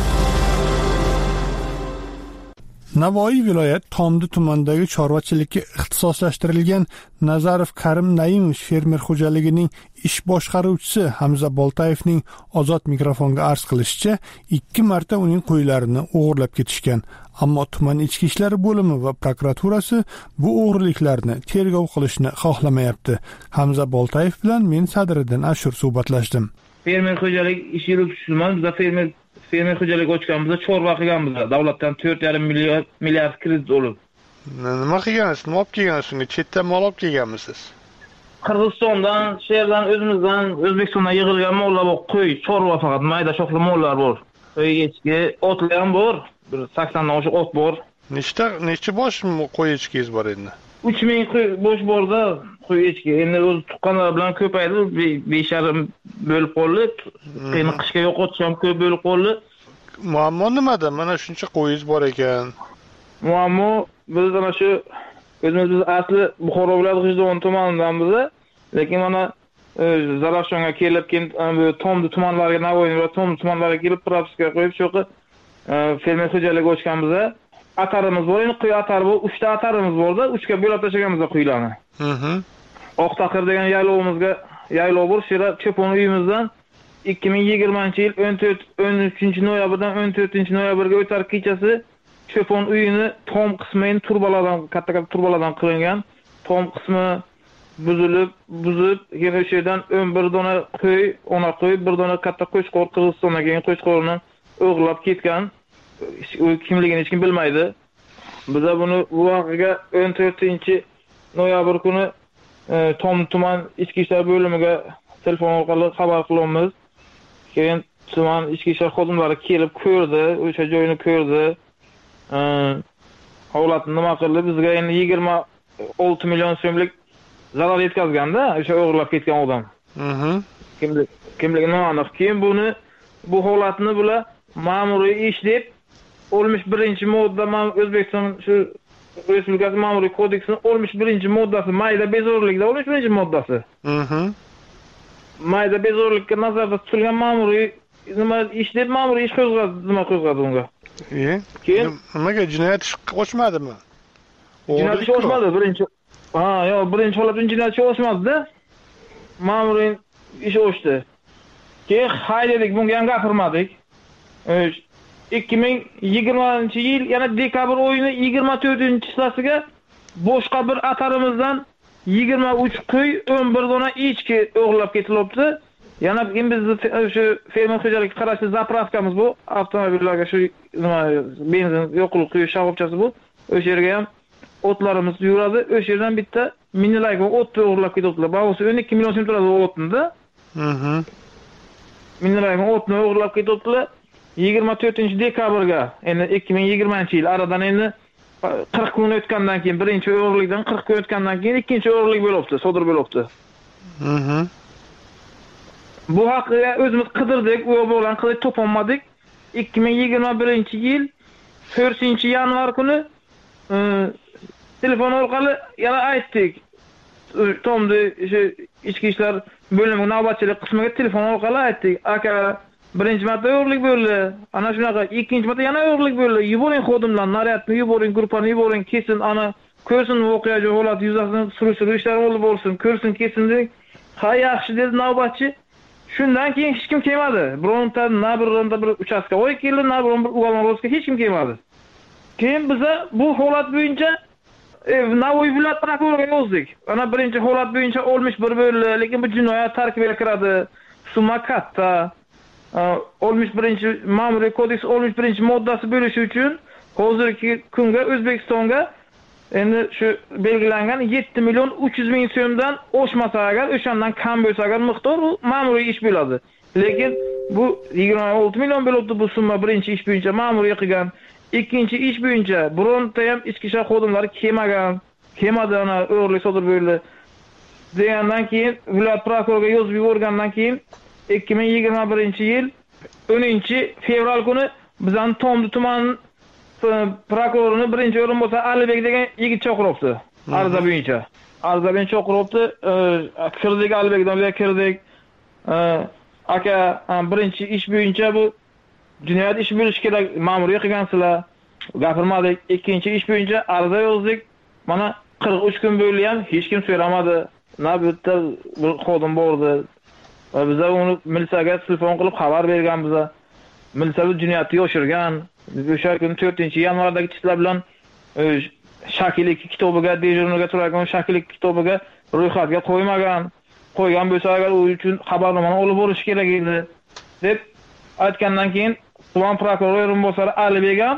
Navoiy viloyat Tomdi tumanidagi chorvachilikka ixtisoslashtirilgan Nazarov Karim Naimov fermer xo'jaligining ish boshqaruvchisi Hamza Boltayevning Ozod mikrofonga arz qilishicha, ikki marta uning qo'ylarini o'g'irlab ketishgan. Ammo tuman ichki ishlar bo'limi va prokuraturasi bu o'g'riliklarni tergov qilishni xohlamayapti. Hamza Boltayev bilan men Sadriddin Ashur suhbatlashdim. Fermer xo'jalik ish yuritish bizda fermer fermer xo'jalik ochganmizda chorva qilganmizda davlatdan to'rt yarim milliard milliard kredit olib. Nima qilgansiz? Nima olib kelgansiz? Chetdan mol olib kelganmisiz? Qirg'izistondan, sherdan, o'zimizdan, O'zbekistondan yig'ilgan mollar bor, qo'y, chorva faqat mayda shoxli mollar bor. Qo'y, echki, otlar ham bor. Bir saksondan oshiq ot bor. Nechta nechta bosh qo'y echkingiz bor endi? uch ming qo'y bosh borda, qo'y echki. Endi o'z tuqqanlar bilan ko'paydi, besh yarim bo'lib qoldi. Endi qishga yo'qotish ham ko'p bo'lib qoldi. Muammo nimada? Mana shuncha qo'yingiz bor ekan. Muammo biz mana shu o'zimiz asli Buxoro viloyati G'ijduvon tumanidanmiz, lekin mana Zarafshonga kelib, Tomdi tumanlariga, Navoiy va Tomdi tumanlariga kelib propiska qo'yib, shu yoqqa fermer xo'jaligi ochganmizda atarimiz bor. Endi qo'y atari bor, uchta atarimiz borda, uchga bo'lib tashlaganmiz qo'ylarni. Mhm. Oqtaqir degan yaylovimizga yaylov bor, shu yerda cho'pon uyimizdan ikki ming yigirmanchi yil o'n to'rt o'n uchinchi noyabrdan o'n to'rtinchi noyabrga o'tar kechasi cho'pon uyini tom qismi turbalardan, katta-katta turbalardan qilingan. Tom qismi buzilib, buzib, yana o'sha yerdan o'n bir dona qo'y, ona qo'y, bir dona katta qo'chqor Qirg'izistondan kelgan qo'chqorni o'g'irlab ketgan. U kimligini hech kim bilmaydi. Biz buni bu voqeaga o'n to'rtinchi noyabr kuni Tom tuman ichki ishlar bo'limiga telefon orqali xabar qilamiz. Keyin tuman ichki ishlar xodimlari kelib ko'rdi, o'sha joyni ko'rdi. Holatni nima qildi? Bizga endi yigirma olti million so'mlik zarar yetkazganda, o'sha o'g'irlab ketgan odam. Mhm. Kimlik kimligini aniq. Keyin buni bu holatni bular ma'muriy ish deb oltmish birinchi modda O'zbekiston shu Respublikasi Ma'muriy kodeksining oltmish birinchi moddasi mayda bezorilikda oltmish birinchi moddasi. Mhm. Mayda bezorilikka nazarda tutilgan ma'muriy nima ish deb ma'muriy ish qo'zg'adi, nima qo'zg'adi unga. E? Keyin nimaga jinoyat ishi ochmadimi? Jinoyat ishi ochmadi birinchi. Ha, yo'q, birinchi holatda jinoyat ishi ochmadi-da. Ma'muriy ish ochdi. Keyin haydadik, bunga ham gapirmadik. ikki ming yigirmanchi yil yana dekabr oyining yigirma to'rtinchi hissasiga boshqa bir atarimizdan yigirma uch qo'y, o'n bir dona echki o'g'irlab ketilibdi. Yana keyin bizni shu fermer xo'jaligi qarashli zapravkamiz bu, avtomobillarga shu nima benzin yo'qlik quyish shoxobchasi bu. O'sha yerga ham o'tlarimiz yuradi. O'sha yerdan bitta minilayga o't o'g'irlab ketibdilar. Ba'zi o'n ikki million so'm turadi o'tni-da. Mhm. Minilayga o'tni o'g'irlab ketibdilar. yigirma to'rtinchi dekabrga, endi ikki ming yigirmanchi yil aradan endi qirq kun o'tgandan keyin, birinchi o'g'irlikdan qirq kun o'tgandan keyin ikkinchi o'g'irlik bo'libdi, sodir bo'libdi. Mhm. Bu haqida o'zimiz qidirdik, u bilan qilib topolmadik. ikki ming yigirma birinchi yil to'rtinchi yanvar kuni telefon orqali yana aytdik. Tomda o'sha ichki ishlar bo'limi navbatchilik qismiga telefon orqali aytdik. Aka, birinchi marta o'g'irlik bo'ldi. Ana shunaqa, ikkinchi marta yana o'g'irlik bo'ldi. Yuboring xodimlar, naryadni yuboring, guruhni yuboring, kesin ana ko'rsin voqea holat yuzasidan surishtiruv ishlari olib bo'lsin, ko'rsin, kesin dedik. Ha, yaxshi dedi navbatchi. Shundan keyin hech kim kelmadi. Bironta na bironta bir uchastka voy keldi, na biron bir ugalmarovga hech kim kelmadi. Keyin biza bu holat bo'yicha Navoiy viloyat prokuroriga yozdik. Ana birinchi holat bo'yicha oltmish bir bo'ldi, lekin bu jinoyat tarkibiga kiradi. Summa katta. oltmish birinchi Ma'muriy kodeks oltmish birinchi moddasi bo'lishi uchun hozirgi kunga O'zbekistonga endi shu belgilangan yetti million uch yuz ming so'mdan oshmasa agar, o'shandan kam bo'lsa agar miqdor u ma'muriy ish bo'ladi. Lekin bu yigirma olti million bo'libdi bu summa birinchi ish bo'yicha ma'muriy qilgan. Ikkinchi ish bo'yicha bironta ham ichki ishlar xodimlari kelmagan, kelmadi, ana o'g'irlik sodir bo'ldi degandan keyin viloyat prokuroriga yozib yuborgandan keyin ikki ming yigirma birinchi yil o'ninchi fevral kuni bizning Tomdi tuman prokurorini birinchi o'rinbosari Alibek degan yigit chaqiribdi. Ariza bo'yicha. Ariza bo'yicha chaqiribdi. Kirdik, Alibekdan beri kirdik. Aka, birinchi ish bo'yicha bu jinoyat ishi bo'lishi kerak, ma'muriy qilgansizlar. Gapirmadik. Ikkinchi ish bo'yicha ariza yozdik. Mana qirq uch kun bo'ldi ham hech kim so'ramadi. Na bitta bir xodim bordi. Va biz uni militsiyaga telefon qilib xabar berganmiz. Militsiya jinoyatni yoshirgan. O'sha kuni to'rtinchi yanvardagi ishlar bilan shakllik kitobiga, dejurniga turgan shakllik kitobiga ro'yxatga qo'ymagan. Qo'ygan bo'lsa agar u uchun xabarnomani olib borish kerak edi deb aytgandan keyin tuman prokurori o'rinbosari Alibek ham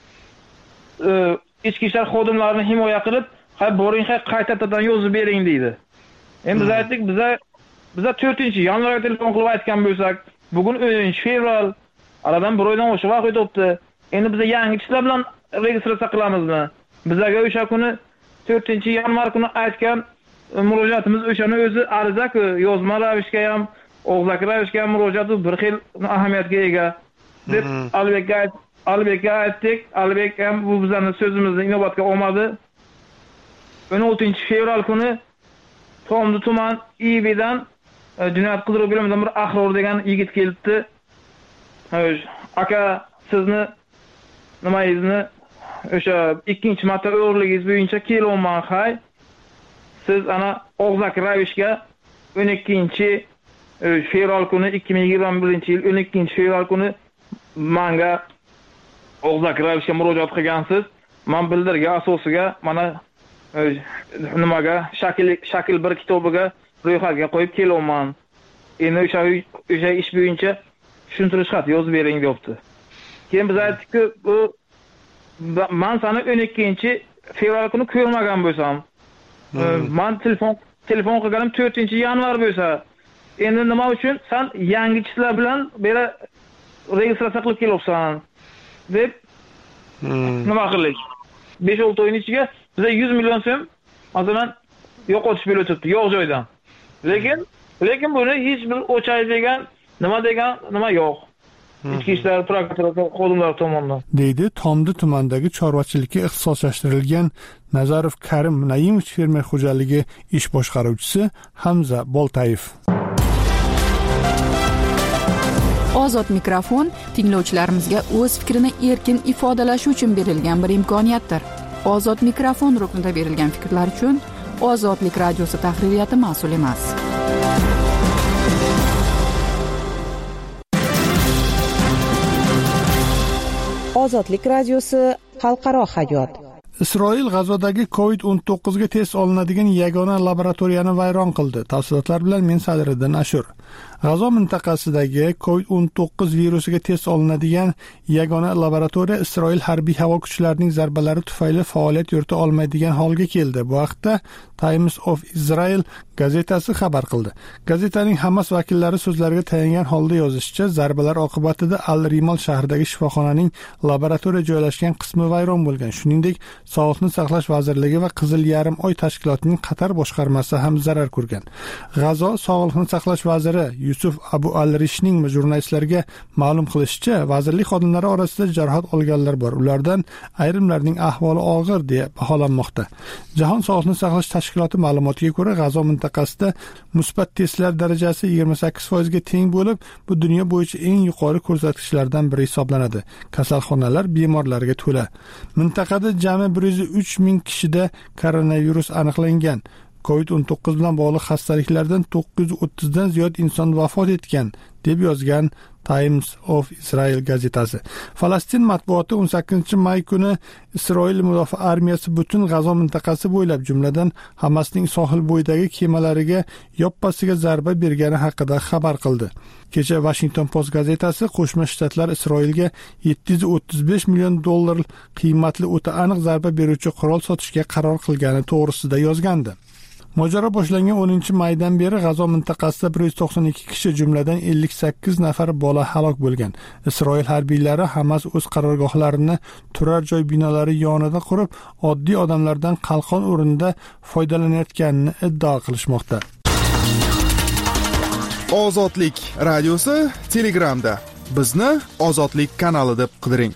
ichki ishlar xodimlarini himoya qilib, "Hay boring, hay qaytadan yozib bering" deydi. Endi biz aytdik, biza biza to'rtinchi yanvarga telefon qilib aytgan bo'lsak, bugun o'ninchi fevral, aradan bir oydan o'sha vaqt o'tibdi. Endi biz yangi ishlar bilan registratsiya qilamizmi? Bizga o'sha kuni to'rtinchi yanvar kuni aytgan murojaatimiz o'shani o'zi ariza-ku, yozma ravishga ham, og'zaki ravishga ham murojaat bir xil ahamiyatga ega deb Alibekka Alibekka aytdik. Alibek ham bu bizning so'zimizni inobatga olmadi. o'n oltinchi fevral kuni Tomdi tuman I B'dan jinoyat qidiruv bo'limidan bir Ahror degan yigit kelibdi. Aka, sizni nimangizni o'sha ikkinchi marta o'g'irligingiz bo'yicha kelyapman, hay. Siz ana og'zaki ravishga o'n ikkinchi fevral kuni ikki ming yigirma birinchi yil o'n ikkinchi fevral kuni menga og'zaki ravishga murojaat qilgansiz. Men bildirgan asosiga mana nimaga shakl shakl bir kitobiga ro'yxatga qo'yib kelyapman. Endi o'sha o'sha ish bo'yicha tushuntirish xat yozib bering debdi. Keyin biz aytdik-ku, bu men seni o'n ikkinchi fevral kuni ko'rmagan bo'lsam, men telefon telefon qilganim to'rtinchi yanvar bo'lsa, endi nima uchun sen yangi ishlar bilan bera registratsiya qilib kelyapsan deb nima qildik? besh olti oyning ichiga biza yuz million so'm masalan yo'qotish bo'lib o'tibdi yo'q joydan. Lekin lekin buni hech bir o'chay degan nima degan nima yo'q. Ichki ishlar prokuratura xodimlari tomonidan. deydi Tomdi tumanidagi chorvachilikka ixtisoslashtirilgan Nazarov Karim Naimov fermer xo'jaligi ish boshqaruvchisi Hamza Boltayev. Ozod mikrofon tinglovchilarimizga o'z fikrini erkin ifodalashi uchun berilgan bir imkoniyatdir. Ozod mikrofon ruknida berilgan fikrlar uchun Ozodlik radiosi tahririyati mas'ul emas. Ozodlik radiosi xalqaro hayot. Isroil G'azodagi covid o'n to'qqiz ga test olinadigan yagona laboratoriyani vayron qildi. Tafsilotlar bilan men Sadriddin Ashur. G'azo mintaqasidagi covid o'n to'qqiz virusiga test olinadigan yagona laboratoriya Isroil harbiy havo kuchlarining zarbalari tufayli faoliyat yurita olmaydigan holga keldi. Bu haqda Times of Israel gazetasi xabar qildi. Gazetaning Hamas vakillari so'zlariga tayangan holda yozishicha, zarbalar oqibatida Al-Rimal shahridagi shifoxonaning laboratoriya joylashgan qismi vayron bo'lgan. Shuningdek, Sog'liqni saqlash vazirligi va Qizil yarim oy tashkilotining Qatar boshqarmasi ham zarar ko'rgan. G'azo Sog'liqni saqlash vaziri Yusuf Abu al-Rishning jurnalistlarga ma'lum qilishicha, vazirlik xodimlari orasida jarohat olganlar bor. Ulardan ayrimlarning ahvoli og'ir deb baholanmoqda. Jahon Sog'liqni saqlash tashkiloti ma'lumotiga ko'ra, G'azo mintaqasida musbat testlar darajasi yigirma sakkiz foiz ga teng bo'lib, bu dunyo bo'yicha eng yuqori ko'rsatkichlardan biri hisoblanadi. Kasalxonalar bemorlarga to'la. Mintaqada jami bir yuz uch ming kishida koronavirus aniqlangan. covid o'n to'qqiz bilan bog'liq xastaliklardan to'qqiz yuz o'ttiz dan ziyod inson vafot etgan, deb yozgan Times of Israel gazetasi. Falastin matbuoti o'n sakkizinchi may kuni Isroil mudofaa armiyasi butun G'azo mintaqasi bo'ylab, jumladan Hamasning sohil bo'yidagi kemalariga yoppasiga zarba bergani haqida xabar qildi. Kecha Washington Post gazetasi Qo'shma Shtatlar Isroilga yetti yuz o'ttiz besh million dollar qiymatli o'ta aniq zarba beruvchi qurol sotishga qaror qilgani to'g'risida yozgandi. Mojaro boshlangan o'ninchi maydan beri G'azo mintaqasida bir yuz to'qson ikki kishi, jumladan ellik sakkiz nafar bola halok bo'lgan. Isroil harbiylari Hamas o'z qarorgohlarini turar joy binolari yonida qurib, oddiy odamlardan qalqon o'rnida foydalanayotganini iddao qilishmoqda. Ozodlik radiosi Telegramda. Bizni Ozodlik kanali deb qidiring.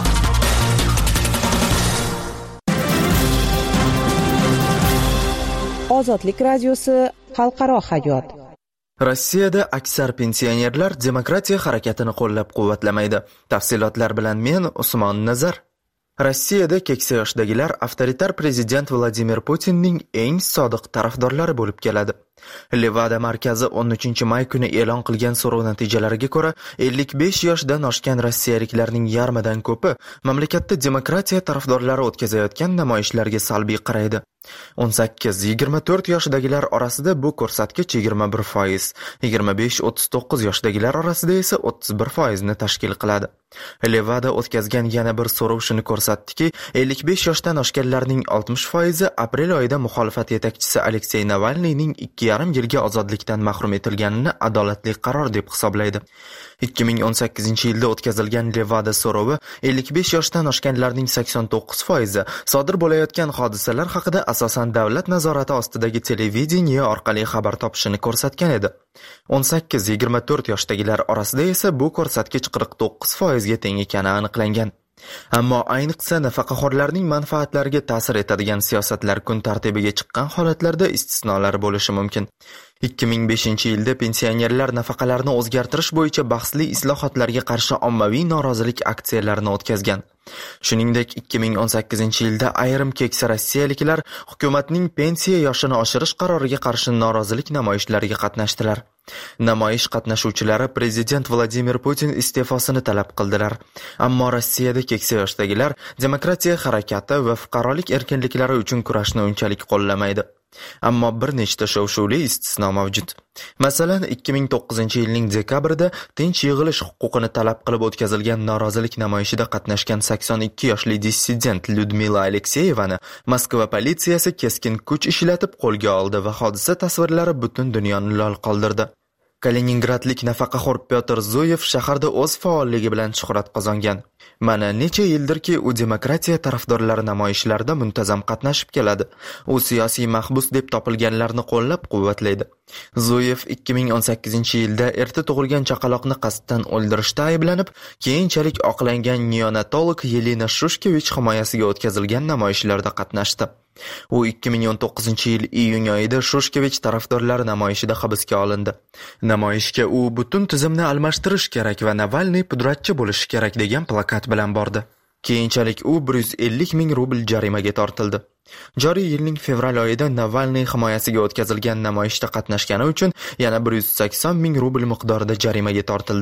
Ozodlik radiosi xalqaro hayot. Rossiyada aksar pensionerlar demokratiya harakatini qo'llab-quvvatlamaydi. Tafsilotlar bilan men Usmon Nazar. Rossiyada keksa yoshdagilar avtoritar prezident Vladimir Putinning eng sodiq tarafdorlari bo'lib keladi. Levada markazi o'n uchinchi may kuni e'lon qilgan so'rov natijalariga ko'ra, ellik besh yoshdan oshgan rossiyaliklarning yarmidan ko'pi mamlakatda demokratiya tarafdorlari o'tkazayotgan namoyishlarga salbiy qaraydi. o'n sakkiz yigirma to'rt yoshdagilar orasida bu ko'rsatkich yigirma bir foiz, yigirma besh o'ttiz to'qqiz yoshdagilar orasida esa o'ttiz bir foizni tashkil qiladi. Levada o'tkazgan yana bir so'rov shuni ko'rsatdiki, ellik besh yoshdan oshganlarning oltmish foizi aprel oyida muxolifat yetakchisi Aleksey Navalniyning ikki yarim yilga ozodlikdan mahrum etilganini adolatli qaror deb hisoblaydi. ikki ming o'n sakkizinchi yilda o'tkazilgan Levada so'rovi ellik besh yoshdan oshganlarning sakson to'qqiz foizi sodir bo'layotgan hodisalar haqida asosan davlat nazorati ostidagi televideniye orqali xabar topishini ko'rsatgan edi. o'n sakkiz yigirma to'rt yoshdagilar orasida esa bu ko'rsatkich qirq to'qqiz foizga teng ekani aniqlangan. Ammo ayniqsa nafaqaxo'rlarning manfaatlariga ta'sir etadigan siyosatlar kun tartibiga chiqqan holatlarda istisnolar bo'lishi mumkin. ikki ming beshinchi yilda pensionerlar nafaqalarini o'zgartirish bo'yicha bahsli islohotlarga qarshi ommaviy norozilik aksiyalarini o'tkazgan. Shuningdek, ikki ming o'n sakkizinchi yilda ayrim keksa rossiyaliklar hukumatning pensiya yoshini oshirish qaroriga qarshi norozilik namoyishlariga qatnashdilar. Namoyish qatnashuvchilari prezident Vladimir Putin iste'fosini talab qildilar. Ammo Rossiyada keksa yoshdagilar demokratiya harakati va fuqarolik erkinliklari uchun kurashni unchalik qo'llamaydi. Ammo bir nechta shov-shuvli istisno mavjud. Masalan, ikki ming to'qqizinchi yilning dekabrida tinch yig'ilish huquqini talab qilib o'tkazilgan norozilik namoyishida qatnashgan sakson ikki yoshli dissident Lyudmila Alekseyevani Moskva politsiyasi keskin kuch ishlatib qo'lga oldi va hodisa tasvirlari butun dunyoni lol qoldirdi. Kaliningradlik nafaqaxo'r Pyotr Zuyev shaharda o'z faolligi bilan shuhrat qozongan. Mana necha yildirki u demokratiya tarafdorlari namoyishlarida muntazam qatnashib keladi. U siyosiy mahbus deb topilganlarni qo'llab-quvvatlaydi. Zuyev ikki ming o'n sakkizinchi yilda erta tug'ilgan chaqaloqni qasddan o'ldirishda ayblanib, keyinchalik oqlangan neonatolog Yelena Shushkevich himoyasiga o'tkazilgan namoyishlarda qatnashdi. U ikki ming o'n to'qqizinchi yil iyun oyida Shushkevich tarafdorlari namoyishida hibsga olindi. Namoyishga u butun tizimni almashtirish kerak va Navalniy pudratchi bo'lishi kerak degan plakat bilan bordi. Keyinchalik u bir yuz ellik ming rubl jarimaga tortildi. Joriy yilning fevral oyida Navalniy himoyasiga o'tkazilgan namoyishda qatnashgani uchun yana bir yuz sakson ming rubl miqdorida jarimaga tortildi.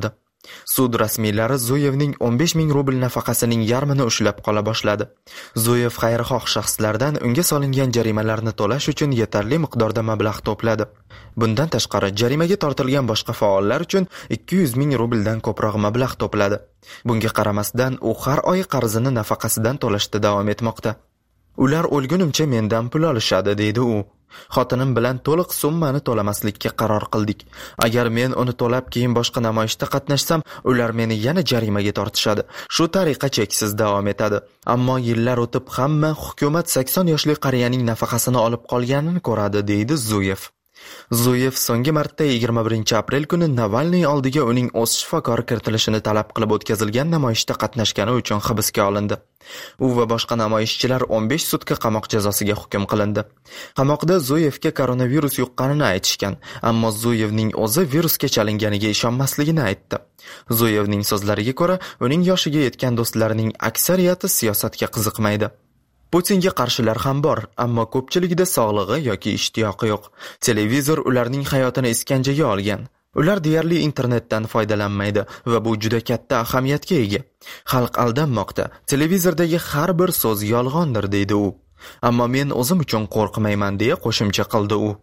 Sud rasmiylari Zoyevning o'n besh ming rubl nafaqasining yarmini ushlab qola boshladi. Zoyev xayrixoh shaxslardan unga solingan jarimalarni to'lash uchun yetarli miqdorda mablag' to'pladi. Bundan tashqari, jarimaga tortilgan boshqa faollar uchun ikki yuz ming rubldan ko'proq mablag' to'pladi. Bunga qaramasdan, u har oy qarzini nafaqasidan to'lashda davom etmoqda. Ular o'lgunimcha mendan pul olishadi, deydi u. Xotinim bilan to'liq summani to'lamaslikka qaror qildik. Agar men uni to'lab keyin boshqa namoyishda qatnashsam, ular meni yana jarimaga tortishadi. Shu tariqa cheksiz davom etadi. Ammo yillar o'tib hamma hukumat sakson yoshli qariyaning nafaqasini olib qolganini ko'radi, deydi Zoyev. Zoyev so'nggi marta yigirma birinchi aprel kuni Navalniy oldiga uning o'z shifokori kiritilishini talab qilib o'tkazilgan namoyishda qatnashgani uchun hibsga olindi. U va boshqa namoyishchilar o'n besh sutka qamoq jazosiga hukm qilindi. Qamoqda Zoyevga koronavirus yuqqanini aytishgan, ammo Zoyevning o'zi virusga chalinganiga ishonmasligini aytdi. Zoyevning so'zlariga ko'ra, uning yoshiga yetgan do'stlarining aksariyati siyosatga qiziqmaydi. Putinga qarshilar ham bor, ammo ko'pchiligida sog'lig'i yoki ishtiyoqi yo'q. Televizor ularning hayotini iskanjaga olgan. Ular deyarli internetdan foydalanmaydi va bu juda katta ahamiyatga ega. Xalq aldanmoqda. Televizordagi har bir so'z yolg'ondir, deydi u. Ammo men o'zim uchun qo'rqmayman, deya qo'shimcha qildi u.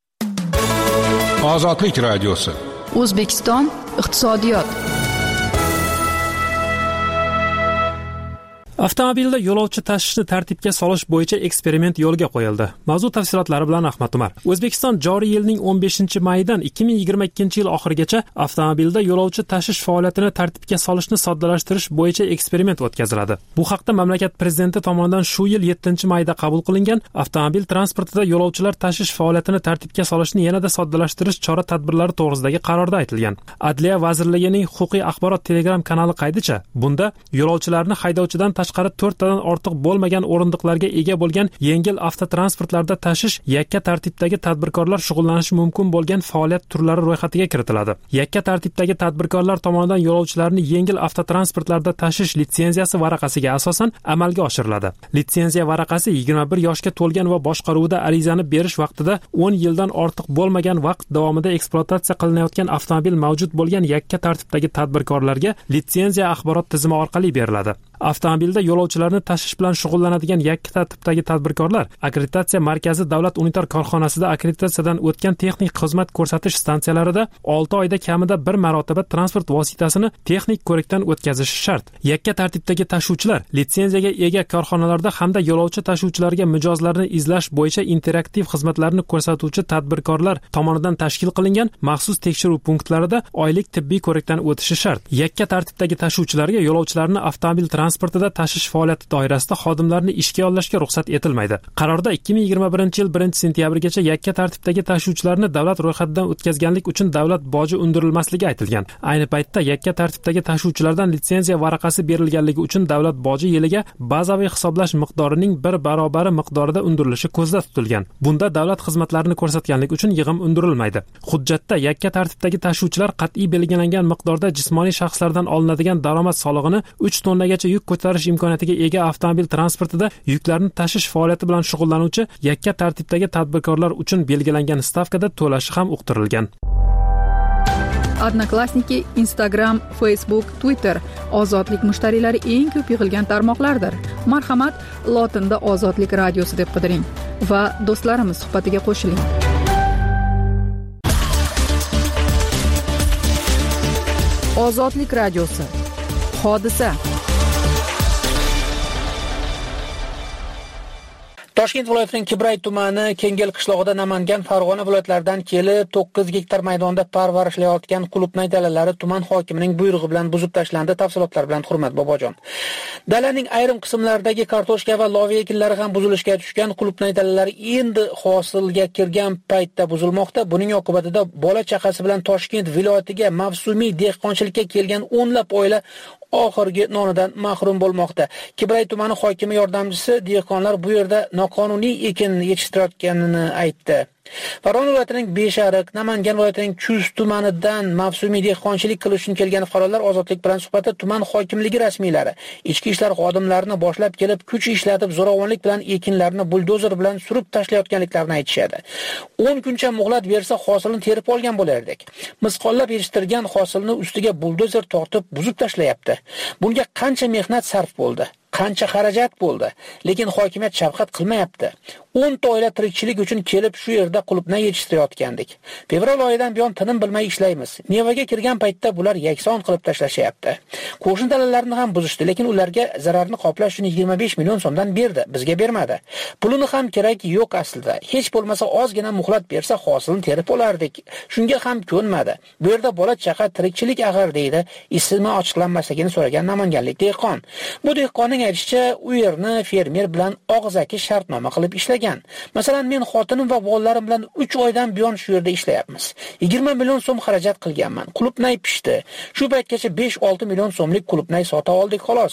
Ozodlik radiosi. O'zbekiston iqtisodiyot. Avtomobilda yo'lovchi tashishni tartibga solish bo'yicha eksperiment yo'lga qo'yildi. Mavzu tafsilotlari bilan Ahmad Umar. O'zbekiston joriy yilning o'n beshinchi mayidan ikki ming yigirma ikkinchi yil oxirigacha avtomobilda yo'lovchi tashish faoliyatini tartibga solishni soddalashtirish bo'yicha eksperiment o'tkaziladi. Bu haqda mamlakat prezidenti tomonidan shu yil yettinchi mayda qabul qilingan avtomobil transportida yo'lovchilar tashish faoliyatini tartibga solishni yanada soddalashtirish chora-tadbirlari to'g'risidagi qarorda aytilgan. Adliya vazirligining huquqiy axborot Telegram kanali qaydicha, bunda yo'lovchilarni haydovchidan tashqari to'rttadan ortiq bo'lmagan o'rindiqlarga ega bo'lgan yengil avtotransportlarda tashish yakka tartibdagi tadbirkorlar shug'ullanishi mumkin bo'lgan faoliyat turlari ro'yxatiga kiritiladi. Yakka tartibdagi tadbirkorlar tomonidan yo'lovchilarni yengil avtotransportlarda tashish litsenziyasi varaqasiga asosan amalga oshiriladi. Litsenziya varaqasi yigirma bir yoshga to'lgan va boshqaruvda arizani berish vaqtida o'n yildan ortiq bo'lmagan vaqt davomida ekspluatatsiya qilinayotgan avtomobil mavjud bo'lgan yakka tartibdagi tadbirkorlarga litsenziya axborot tizimi orqali beriladi. Avtomobilda yo'lovchilarni tashish bilan shug'ullanadigan yakka tartibdagi tadbirkorlar akkreditatsiya markazi davlat unitar korxonasida akkreditatsiyadan o'tgan texnik xizmat ko'rsatish stansiyalarida olti oyda kamida bir marotaba transport vositasini texnik ko'rikdan o'tkazishi shart. Yakka tartibdagi tashuvchilar litsenziyaga ega korxonalarda hamda yo'lovchi tashuvchilarga mijozlarni izlash bo'yicha interaktiv xizmatlarni ko'rsatuvchi tadbirkorlar tomonidan tashkil qilingan maxsus tekshiruv punktlarida oylik tibbiy ko'rikdan o'tishi shart. Yakka tartibdagi tashuvchilarga yo'lovchilarni avtomobil transportida tashish faoliyati doirasida xodimlarni ishga yollashga ruxsat etilmaydi. Qarorda ikki ming yigirma birinchi yil birinchi sentyabrgacha yakka tartibdagi tashuvchilarni davlat ro'yxatidan o'tkazganlik uchun davlat boji undirilmasligi aytilgan. Ayni paytda yakka tartibdagi tashuvchilardan litsenziya varaqasi berilganligi uchun davlat boji yiliga bazaviy hisoblash miqdorining bir barobari miqdorida undirilishi ko'zda tutilgan. Bunda davlat xizmatlarini ko'rsatganlik uchun yig'im undirilmaydi. Hujjatda yakka tartibdagi tashuvchilar qat'iy belgilangan miqdorda jismoniy shaxslardan olinadigan daromad solig'ini uch tonnagacha yuk ko'tarish imkoniyatiga ega avtomobil transportida yuklarni tashish faoliyati bilan shug'ullanuvchi yakka tartibdagi tadbirkorlar uchun belgilangan stavkada to'lashi ham uqtirilgan. Odnoklassniki, Instagram, Facebook, Twitter ozodlik mushtariylari eng ko'p yig'ilgan tarmoqlardir. Marhamat, lotinda Ozodlik radiosi deb qidiring va do'stlarimiz suhbatiga qo'shiling. Ozodlik radiosi. Hodisa. Toshkent viloyatining Kibray tumani Kengel qishlog'ida Namangan, Farg'ona viloyatlaridan kelib to'qqiz gektar maydonda parvarishlayotgan qulupnay dalalari tuman hokimining buyrug'i bilan buzib tashlandi. Tafsilotlar bilan Hurmat Bobojon. Dalaning ayrim qismlaridagi kartoshka va loviya ekinlari ham buzilishga tushgan. Qulupnay dalalari endi hosilga kirgan paytda buzilmoqda. Buning oqibatida bola chaqasi bilan Toshkent viloyatiga mavsumiy dehqonchilikka kelgan o'nlab oila oxirgi nonidan mahrum bo'lmoqda. Kibray tumani hokimi yordamchisi dehqonlar bu yerda noqonuniy ekin yetishtirayotganini aytdi. Farg'ona viloyatining Beshariq, Namangan viloyatining Chust tumanidan mavsumiy dehqonchilik qilish uchun kelgan fuqarolar Ozodlik bilan suhbatda tuman hokimligi rasmiylari ichki ishlar xodimlarini boshlab kelib, kuch ishlatib zo'ravonlik bilan ekinlarni buldozer bilan surib tashlayotganliklarini aytishadi. o'n kuncha muhlat bersa hosilni terib olgan bo'lardik. Misqollab yetishtirgan hosilni ustiga buldozer tortib buzib tashlayapti. Bunga qancha mehnat sarf bo'ldi? Qancha xarajat bo'ldi, lekin hokimiyat shafqat qilmayapti. o'n ta oila tirikchilik uchun kelib shu yerda qulupnay yetishtirayotgandik. Fevral oyidan buyon tinim bilmay ishlaymiz. Nevaga kirgan paytda bular yakson qilib tashlashyapti. Qo'shni dalalarni ham buzishdi, lekin ularga zararni qoplash uchun yigirma besh million so'mdan berdi, bizga bermadi. Pulini ham kerak yo'q aslida. Hech bo'lmasa ozgina muhlat bersa hosilni terib olardik. Shunga ham ko'nmadi. Bu yerda bola chaqa tirikchilik axir deydi. Ismi ochiqlanmasligini so'ragan namanganlik dehqon. Bu dehqonning aytishicha, u yerni fermer bilan og'zaki shartnoma qilib ishlagan. Masalan, men xotinim va bolalarim bilan uch oydan buyon shu yerda ishlayapmiz. yigirma million so'm xarajat qilganman. Qulupnay pishdi. Shu paytgacha besh olti million so'mlik qulupnay sota oldik xolos.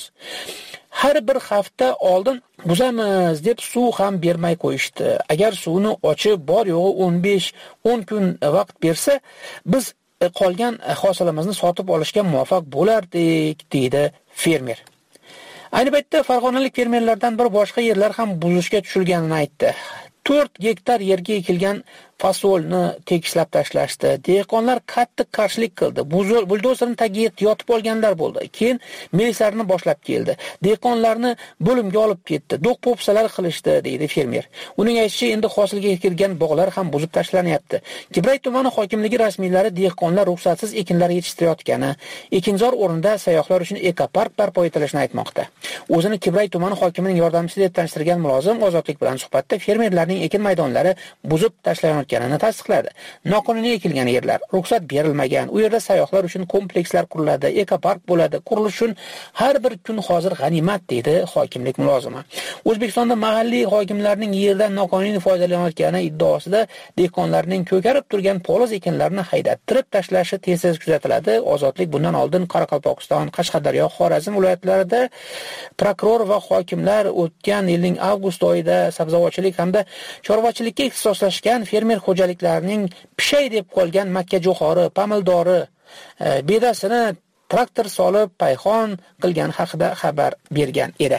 Har bir hafta oldin buzamiz deb suv ham bermay qo'yishdi. Agar suvni ochib bor yo'g'i o'n besh o'n kun vaqt bersa, biz qolgan hosilimizni sotib olishga muvaffaq bo'lardik, deydi fermer. Ayni paytda farg'onalik fermerlardan bir boshqa yerlar ham buzishga tushilganini aytdi. to'rt gektar yerga ekilgan fasolni tekislab tashlashdi. Dehqonlar qattiq qarshilik qildi. Buldozerning tagiga yotib olganlar bo'ldi. Keyin milislarni boshlab keldi. Dehqonlarni bo'limga olib ketdi. Do'q-po'psalar qilishdi, deydi fermer. Uning aytishicha, endi hosilga ekilgan bog'lar ham buzib tashlanyapti. Kibray tumani hokimligi rasmiylari dehqonlar ruxsatsiz ekinlar yetishtirayotgani, ekinzor o'rnida sayyohlar uchun ekopark barpo etilishini aytmoqda. O'zini Kibray tumani hokimining yordamchisi deb tanishtirgan mulozim Ozodlik bilan suhbatda fermerlarning ekin maydonlari buzib tashlanayotganini tasdiqladi. Noqonuniy ekilgan yerlar, ruxsat berilmagan, u yerda sayyohlar uchun komplekslar quriladi, ekopark bo'ladi. Qurilish uchun har bir kun hozir g'animat, deydi hokimlik mulozimi. O'zbekistonda mahalliy hokimlarning yerdan noqonuniy foydalanayotgani iddaosida dehqonlarning ko'karib turgan poliz ekinlarni haydattirib tashlashi tez-tez kuzatiladi. Ozodlik bundan oldin Qoraqalpog'iston, Qashqadaryo, Xorazm viloyatlarida prokuror va hokimlar o'tgan yilning avgust oyida sabzavotchilik hamda chorvachilikka ixtisoslashgan fermer xo'jaliklarining pishay deb qolgan makka jo'xori, pamildori, bedasini traktor solib payxon qilgan haqida xabar bergan edi.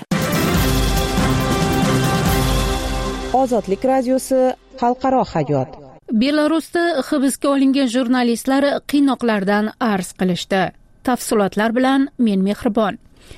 Ozodlik radiosi xalqaro hayot. Belarusda hibsga olingan jurnalistlar qiynoqlardan arz qilishdi. Tafsilotlar bilan men Mehribon.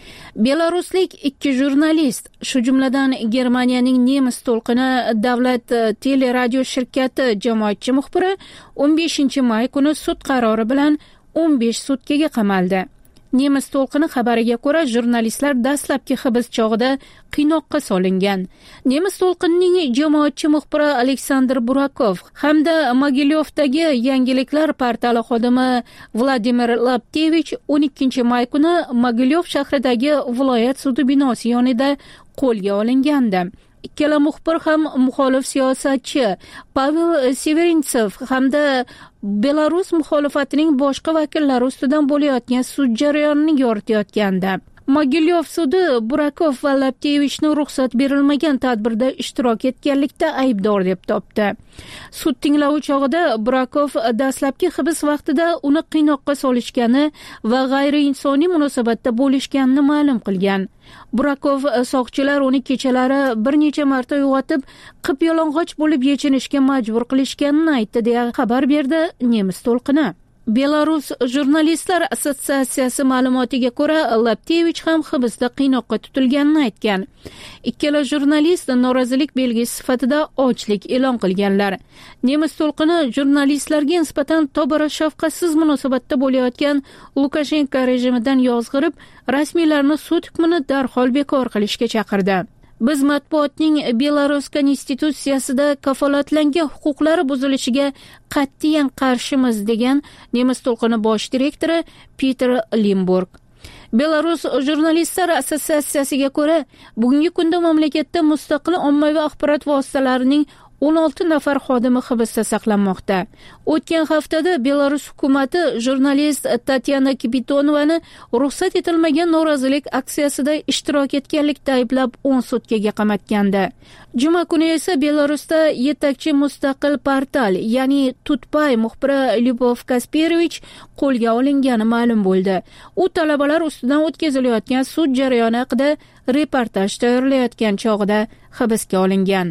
Belaruslik ikki jurnalist, shu jumladan Germaniyaning Nemis to'lqini davlat teleradio shirkati jamoatchi muxbiri o'n beshinchi may kuni sud qarori bilan o'n besh sutkaga qamaldi. Nemis to'lqini xabariga ko'ra, jurnalistlar dastlabki hibs chog'ida qiynoqqa solingan. Nemis to'lqinining jamoatchi muxbiri Aleksandr Burakov hamda Mogilyovdagi yangiliklar portali xodimi Vladimir Laptevich o'n ikkinchi may kuni Mogilyov shahridagi viloyat sudi binosi yonida qo'lga olingandi. Ikkala muxbir ham muxolif siyosatchi Pavel Severintsev hamda Belarus muxolifatining boshqa vakillari ustidan bo'layotgan sud jarayonini yoritayotgandi. Mogilyov sudi Burakov va Laptevichni ruxsat berilmagan tadbirda ishtirok etganlikda aybdor deb topdi. Sud tinglovi chog'ida Burakov dastlabki hibs vaqtida uni qiynoqqa solishgani va g'ayriinsoniy munosabatda bo'lishganini ma'lum qilgan. Burakov soqchilar uni kechalari bir necha marta uyg'otib, qip-yalang'och bo'lib yechinishga majbur qilishganini aytdi, deya xabar berdi Nemis to'lqini. Belarus jurnalistlar assotsiatsiyasi ma'lumotiga ko'ra, Laptevich ham hibsda qiynoqqa tutilganini aytgan. Ikkala jurnalist norozilik belgisi sifatida ochlik e'lon qilganlar. Nemis to'lqini jurnalistlarga nisbatan tobora shafqatsiz munosabatda bo'layotgan Lukashenko rejimidan yozg'irib, rasmiylarni sud hukmini darhol bekor qilishga chaqirdi. Biz matbuotning Belarus konstitutsiyasida kafolatlangan huquqlari buzilishiga qat'iyan qarshimiz, degan Nemis to'lqini bosh direktori Peter Limburg. Belarus jurnalistlar assotsiatsiyasiga ko'ra, bugungi kunda mamlakatda mustaqil ommaviy axborot vositalarining o'n olti nafar xodimi hibsda saqlanmoqda. O'tgan haftada Belarus hukumati jurnalist Tatyana Kibitonovani ruxsat etilmagan norozilik aksiyasida ishtirok etganlikda ayblab o'n sutkaga qamatgandi. Juma kuni esa Belarusda yetakchi mustaqil portal, ya'ni Tutpay muxbiri Lyubov Kasperovich qo'lga olingani ma'lum bo'ldi. U talabalar ustidan o'tkazilayotgan sud jarayoni haqida reportaj tayyorlayotgan chog'ida hibsga olingan.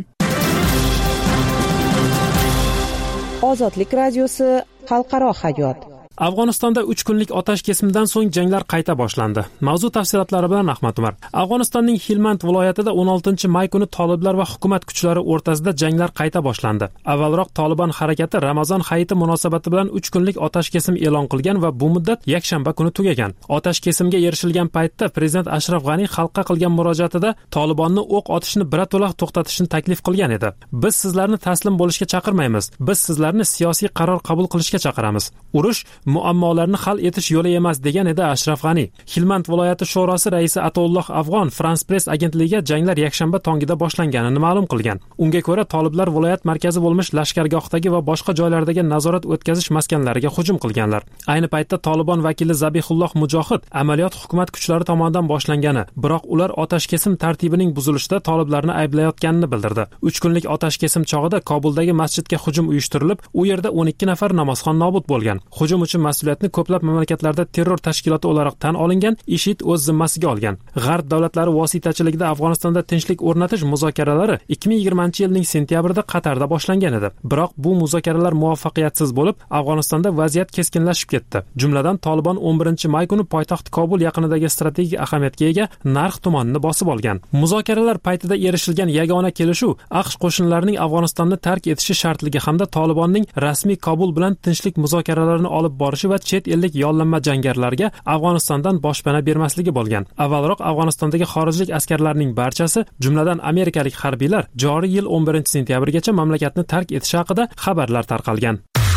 Ozodlik radiosi xalqaro hayot. Afg'onistonda uch kunlik otash kesimdan so'ng janglar qayta boshlandi. Mavzu tafsilotlari bilan Ahmad Umar. Afg'onistonning Hilmand viloyatida o'n oltinchi may kuni toliblar va hukumat kuchlari o'rtasida janglar qayta boshlandi. Avvalroq Taliban harakati Ramazon hayiti munosabati bilan uch kunlik otash kesim e'lon qilgan va bu muddat yakshanba kuni tugagan. Otash kesimga erishilgan paytda prezident Ashraf G'ani xalqqa qilgan murojaatida Tolibonni o'q otishni birato'la to'xtatishni taklif qilgan edi. Biz sizlarni taslim bo'lishga chaqirmaymiz. Biz sizlarni siyosiy qaror qabul qilishga chaqiramiz. Urush muammolarni hal etish yo'li emas degan edi Ashraf G'ani. Hilmand viloyati sho'rosi raisi Atolloh Afg'on France Press agentligiga janglar yakshanba tongida boshlanganini ma'lum qilgan. Unga ko'ra toliblar viloyat markazi bo'lmish lashkargohdagi va boshqa joylardagi nazorat o'tkazish maskanlariga hujum qilganlar. Ayni paytda Tolibon vakili Zabihulloh Mujohid amaliyot hukumat kuchlari tomonidan boshlangani, biroq ular otash kesim tartibining buzilishida toliblarni ayblayotganini bildirdi. uch kunlik otash kesim chog'ida Kobuldagi masjidga hujum uyushtirilib, u yerda o'n ikki nafar namozxon nobud bo'lgan. Hujum uchun mas'uliyatni ko'plab mamlakatlarda terror tashkiloti o'laroq tan olingan IShID o'z zimmasiga olgan. G'arb davlatlari vositachiligida Afg'onistonda tinchlik o'rnatish muzokaralari ikki ming yigirmanchi yilning sentyabrida Qatarda boshlangan edi. Biroq bu muzokaralar muvaffaqiyatsiz bo'lib, Afg'onistonda vaziyat keskinlashib ketdi. Jumladan Tolibon o'n birinchi may kuni poytaxt Kobul yaqinidagi strategik ahamiyatga ega Narx tumanini bosib olgan. Muzokaralar paytida erishilgan yagona kelishuv AQSh qo'shinlarining Afg'onistonni tark etishi shartligi hamda Tolibonning rasmiy Kobul bilan tinchlik muzokaralarini olib borishi va chet ellik yollanma jangarilarga Afg'onistondan boshpana bermasligi bo'lgan. Avvalroq Afg'onistondagi xorijlik askarlarning barchasi, jumladan amerikalik harbiylar joriy yil o'n birinchi sentyabrgacha mamlakatni tark etishi haqida xabarlar tarqalgan.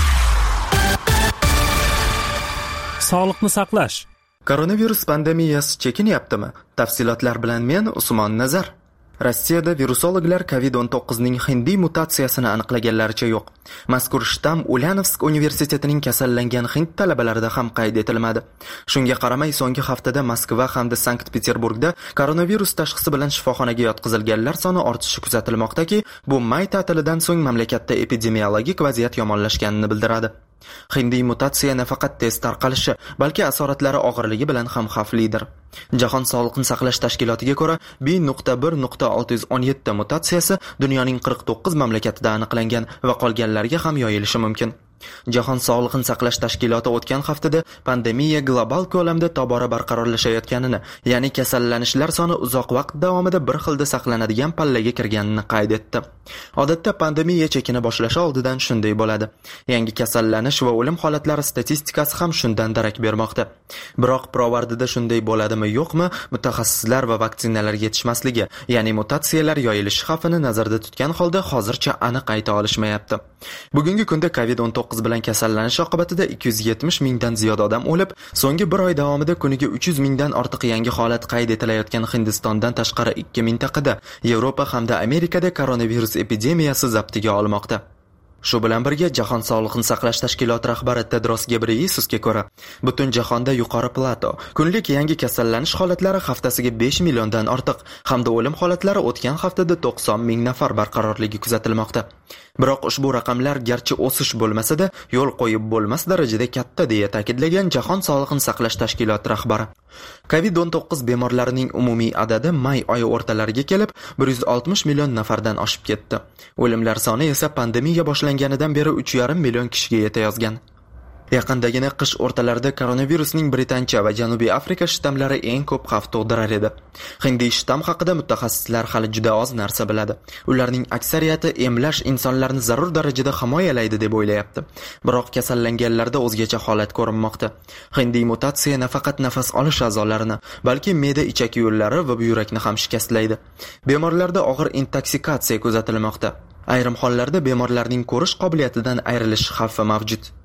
Sog'liqni saqlash. Koronavirus pandemiyasi chekinyaptimi? Tafsilotlar bilan men Usmon Nazar. Rossiyada virusologlar kovid o'n to'qqiz ning hindiy mutatsiyasini aniqlaganlaricha yo'q. Mazkur shtamm Ulyanovsk universitetining kasallangan hind talabalarida ham qayd etilmadi. Shunga qaramay, so'nggi haftada Moskva hamda Sankt-Peterburgda koronavirus tashxisi bilan shifoxonaga yotqizilganlar soni ortishi kuzatilmoqdaki, bu may ta'tilidan so'ng mamlakatda epidemiologik vaziyat yomonlashganini bildiradi. Hindiy mutatsiya nafaqat tez tarqalishi, balki asoratlari og'irligi bilan ham xavflidir. Jahon sog'liqni saqlash tashkilotiga ko'ra, B bir olti yuz o'n yetti mutatsiyasi dunyoning qirq to'qqiz mamlakatida aniqlangan va qolganlarga ham yoyilishi mumkin. Jahon sog'liqni saqlash tashkiloti o'tgan haftada pandemiya global ko'lamda tobora barqarorlashayotganini, ya'ni kasallanishlar soni uzoq vaqt davomida bir xilda saqlanadigan pallaga kirganini qayd etdi. Odatda pandemiya chekina boshlashi oldidan shunday bo'ladi. Yangi kasallanish va o'lim holatlari statistikasi ham shundan darak bermoqda. Biroq pirovardida shunday bo'ladimi yo'qmi, mutaxassislar va vaksinalar yetishmasligi, ya'ni mutatsiyalar yoyilishi xavfini nazarda tutgan holda hozircha aniq ayta olishmayapti. Bugungi kunda kovid o'n to'qqiz bilan kasallanish oqibatida ikki yuz yetmish mingdan ziyod odam o'lib, so'nggi bir oy davomida kuniga uch yuz mingdan ortiq yangi holat qayd etilayotgan Hindistondan tashqari ikki mintaqada, Yevropa hamda Amerikada koronavirus epidemiyasi zaptiga olmoqda. Shu bilan birga Jahon sog'liqni saqlash tashkiloti rahbari Tedros Ghebreyesusga ko'ra, butun jahonda yuqori plato, kunlik yangi kasallanish holatlari haftasiga besh milliondan ortiq hamda o'lim holatlari o'tgan haftada to'qson ming nafar barqarorligi kuzatilmoqda. Biroq ushbu raqamlar garchi o'sish bo'lmasa-da, yo'l qo'yib bo'lmas darajada katta deya ta'kidlagan Jahon sog'liqni saqlash tashkiloti rahbari. kovid o'n to'qqiz bemorlarining umumiy adadi may oyi o'rtalariga kelib bir yuz oltmish million nafardan oshib ketdi. O'limlar soni esa pandemiya boshlanganidan beri uch yarim million kishiga yetayozgan. Yaqindagina qish o'rtalarida koronavirusning Britancha va Janubiy Afrika shtammlari eng ko'p xavf tug'dirar edi. Hindiy shtamm haqida mutaxassislar hali juda oz narsa biladi. Ularning aksariyati emlash insonlarni zarur darajada himoyalaydi deb o'ylayapti. Biroq kasallanganlarda o'zgacha holat ko'rinmoqda. Hindiy mutatsiya nafaqat nafas olish a'zolarini, balki me'da ichak yo'llari va buyrakni ham shikastlaydi. Bemorlarda og'ir intoksikatsiya kuzatilmoqda. Ayrim hollarda bemorlarning ko'rish qobiliyatidan ayrilish xavfi mavjud.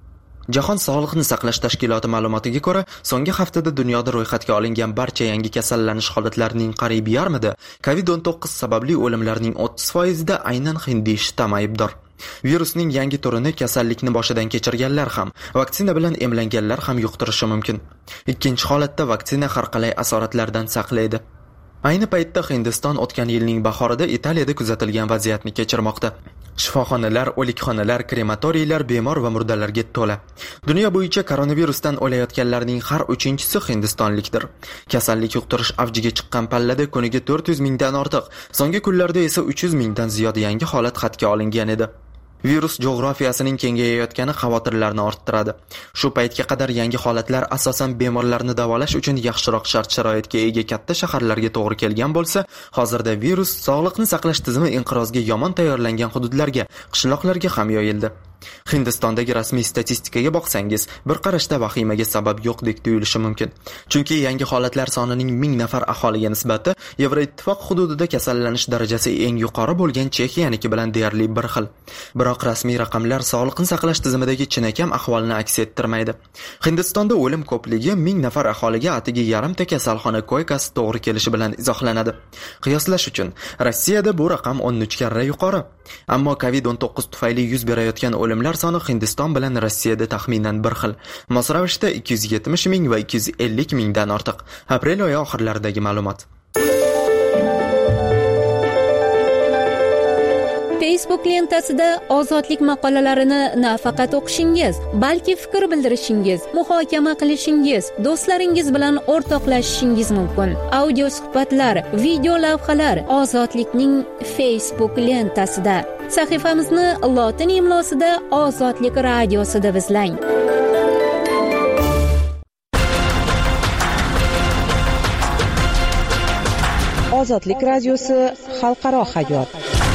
Jahon sog'liqni saqlash tashkiloti ma'lumotiga ko'ra, so'nggi haftada dunyoda ro'yxatga olingan barcha yangi kasallanish holatlarining qariyb yarmida covid o'n to'qqiz sababli o'limlarning o'ttiz foizida aynan hindiy shtam aybdor. Virusning yangi turini kasallikni boshidan kechirganlar ham, vaksina bilan emlanganlar ham yuqtirishi mumkin. Ikkinchi holatda vaksina har qalay asoratlardan saqlaydi. Ayni paytda Hindiston o'tgan yilning bahorida Italiyada kuzatilgan vaziyatni kechirmoqda. Shifoxonalar, o'likxonalar, krematoriylar bemor va murdalarga to'la. Dunyo bo'yicha koronavirusdan o'layotganlarning har uchinchisi hindistonlikdir. Kasallik yuqtirish avjiga chiqqan pallada kuniga to'rt yuz mingdan ortiq, so'nggi kunlarda esa uch yuz mingdan ziyod yangi holat qaydga olingan edi. Virus geografiyasining kengayayotgani xavotirlarni orttiradi. Shu paytga qadar yangi holatlar asosan bemorlarni davolash uchun yaxshiroq shart-sharoitga ega katta shaharlarga to'g'ri kelgan bo'lsa, hozirda virus sog'liqni saqlash tizimi inqirozga yomon tayyorlangan hududlarga, qishloqlarga ham yoyildi. Hindistondagi rasmiy statistikaga boqsangiz, bir qarashda vahimaga sabab yo'qdek tuyulishi mumkin. Chunki yangi holatlar sonining ming nafar aholiga nisbati Yevroittifoq hududida kasallanish darajasi eng yuqori bo'lgan Chexiyaniki bilan deyarli bir xil. Biroq rasmiy raqamlar sog'liqni saqlash tizimidagi chinakam ahvolni aks ettirmaydi. Hindistonda o'lim ko'pligi ming nafar aholiga atigi yarimta kasalxona koykasi to'g'ri kelishi bilan izohlanadi. Qiyoslash uchun Rossiyada bu raqam o'n uch karra yuqori. Ammo covid o'n to'qqiz tufayli yuz berayotgan o'limlar soni Hindiston bilan Rossiyada taxminan bir xil. Mos ravishda ikki yuz yetmish ming va ikki yuz ellik mingdan ortiq. Aprel oyi oxirlaridagi ma'lumot. Facebook lentasida ozodlik maqolalarini nafaqat o'qishingiz, balki fikr bildirishingiz, muhokama qilishingiz, do'stlaringiz bilan o'rtoqlashishingiz mumkin. Audio suhbatlar, video lavhalar ozodlikning Facebook lentasida. Sahifamizni lotin imlosida Ozodlik radiosida izlang. Ozodlik radiosi xalqaro hayot.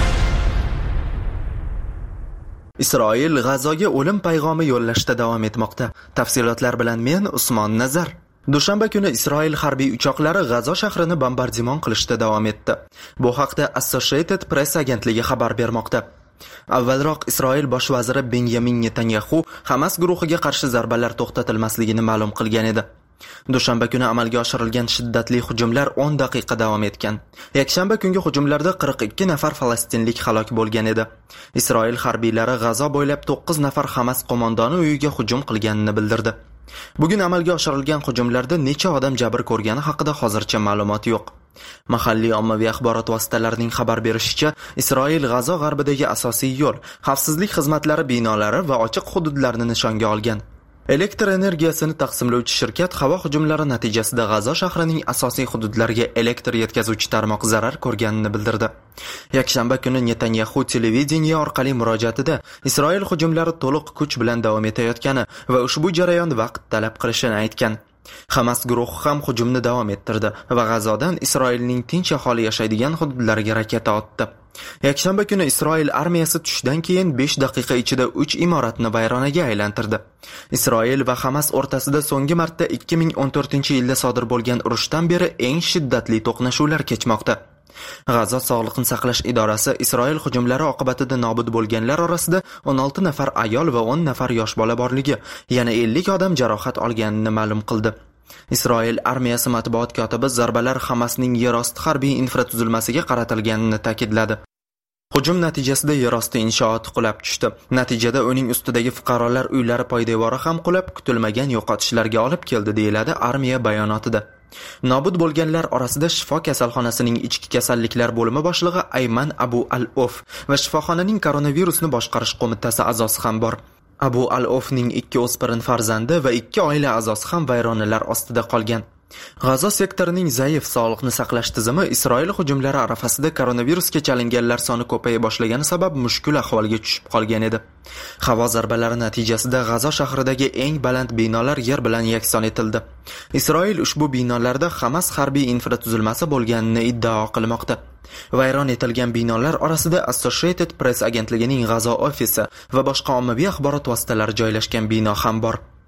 Isroil G'azoga o'lim payg'omi yo'llashda davom etmoqda. Tafsilotlar bilan men Usmon Nazar. Dushanba kuni Isroil harbiy uchoqlari G'azo shahrini bombardimon qilishda davom etdi. Bu haqda Associated Press agentligi xabar bermoqda. Avvalroq Isroil bosh vaziri Benjamin Netanyahu Hamas guruhiga qarshi zarbalar to'xtatilmasligini ma'lum qilgan edi. Dushanba kuni amalga oshirilgan shiddatli hujumlar o'n daqiqa davom etgan. Yakshanba kungi hujumlarda qirq ikki nafar falastinlik halok bo'lgan edi. Isroil harbiylari G'azo bo'ylab to'qqiz nafar Hamas qo'mondoni uyiga hujum qilganini bildirdi. Bugun amalga oshirilgan hujumlarda necha odam jabr ko'rgani haqida hozircha ma'lumot yo'q. Mahalliy ommaviy axborot vositalarining xabar berishicha, Isroil G'azo g'arbidagi asosiy yo'l, xavfsizlik xizmatlari binolari va ochiq hududlarni nishonga olgan. Elektr energiyasini taqsimlovchi shirkat havo hujumlari natijasida G'azo shahrining asosiy hududlariga elektr yetkazuvchi tarmoq zarar ko'rganini bildirdi. Yakshanba kuni Netanyahu televideniye orqali murojaatida Isroil hujumlari to'liq kuch bilan davom etayotgani va ushbu jarayon vaqt talab qilishini aytgan. Hamas guruhi ham hujumni davom ettirdi va G'azodan Isroilning tinch aholi yashaydigan hududlariga raketa otdi. Yakshanba kuni Isroil armiyasi tushdan keyin besh daqiqa ichida uch imoratni vayronaga aylantirdi. Isroil va Hamas o'rtasida so'nggi marta ikki ming o'n to'rtinchi yilda sodir bo'lgan urushdan beri eng shiddatli to'qnashuvlar kechmoqda. G'azo sog'liqni saqlash idorasi Isroil hujumlari oqibatida nobud bo'lganlar orasida o'n olti nafar ayol va o'n nafar yosh bola borligi, yana ellik odam jarohat olganini ma'lum qildi. Isroil armiyasi matbuot kotibi zarbalar Hamasning yerosti harbiy infratuzilmasiga qaratilganini ta'kidladi. Hujum natijasida yerosti inshooti qulab tushdi. Natijada uning ustidagi fuqarolar uylari poydevori ham qulab, kutilmagan yo'qotishlarga olib keldi, deyiladi armiya bayonotida. Nobud bo'lganlar orasida shifo kasalxonasining ichki kasalliklar bo'limi boshlig'i Ayman Abu Al-Of va shifoxonaning koronavirusni boshqarish qo'mitasi a'zosi ham bor. Abu Al-Ofning ikki o'spirin farzandi va ikki oila a'zosi ham vayronalar ostida qolgan. G'azo sektorining zaif sog'liqni saqlash tizimi Isroil hujumlari arafasida koronavirusga chalinganlar soni ko'paya boshlagani sabab mushkul ahvolga tushib qolgan edi. Havo zarbalari natijasida G'azo shahridagi eng baland binolar yer bilan yakson etildi. Isroil ushbu binolarda Hamas harbiy infratuzilmasi bo'lganini iddao qilmoqda. Vayron etilgan binolar orasida Associated Press agentligining G'azo ofisi va boshqa ommaviy axborot vositalari joylashgan bino ham bor.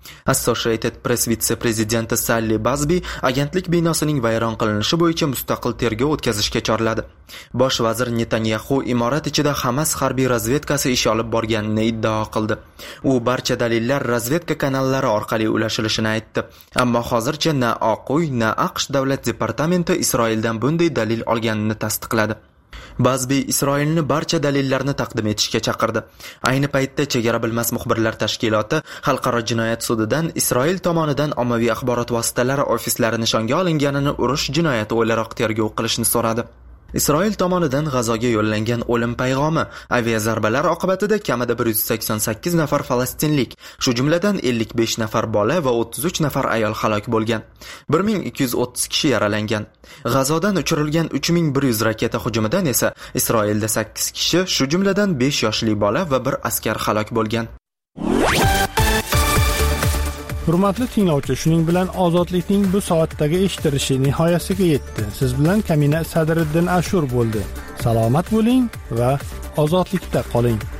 Associated Press vitse-prezidenti Salli Bazbi agentlik binosining vayron qilinishi bo'yicha mustaqil tergov o'tkazishga chorladi. Bosh vazir Netanyahu imorat ichida Hamas harbiy razvedkasi ish olib borganini iddao qildi. U barcha dalillar razvedka kanallari orqali ulashilishini aytdi. Ammo hozircha na Oq uy, na AQSh davlat departamenti Isroildan bunday dalil olganini tasdiqladi. Bazbi Isroilni barcha dalillarni taqdim etishga chaqirdi. Ayni paytda Chegara bilmas muxbirlar tashkiloti Xalqaro jinoyat sudidan Isroil tomonidan ommaviy axborot vositalari ofislari nishonga olinganini urush jinoyati o'laroq tergov qilishni so'radi. Isroil tomonidan G'azoga yo'llangan o'lim payg'omi aviazarbalar oqibatida kamida bir yuz sakson sakkiz nafar falastinlik, shu jumladan ellik besh nafar bola va o'ttiz uch nafar ayol halok bo'lgan. bir ming ikki yuz o'ttiz kishi yaralangan. G'azodan uchirilgan uch ming bir yuz raketa hujumidan esa Isroilda sakkiz kishi, shu jumladan besh yoshli bola va bir askar halok bo'lgan. Hurmatli tinglovchi, shuning bilan ozodlikning bu soatdagi eshittirishi nihoyasiga yetdi. Siz bilan Kamina Sadriddin Ashur bo'ldi. Salomat bo'ling va ozodlikda qoling.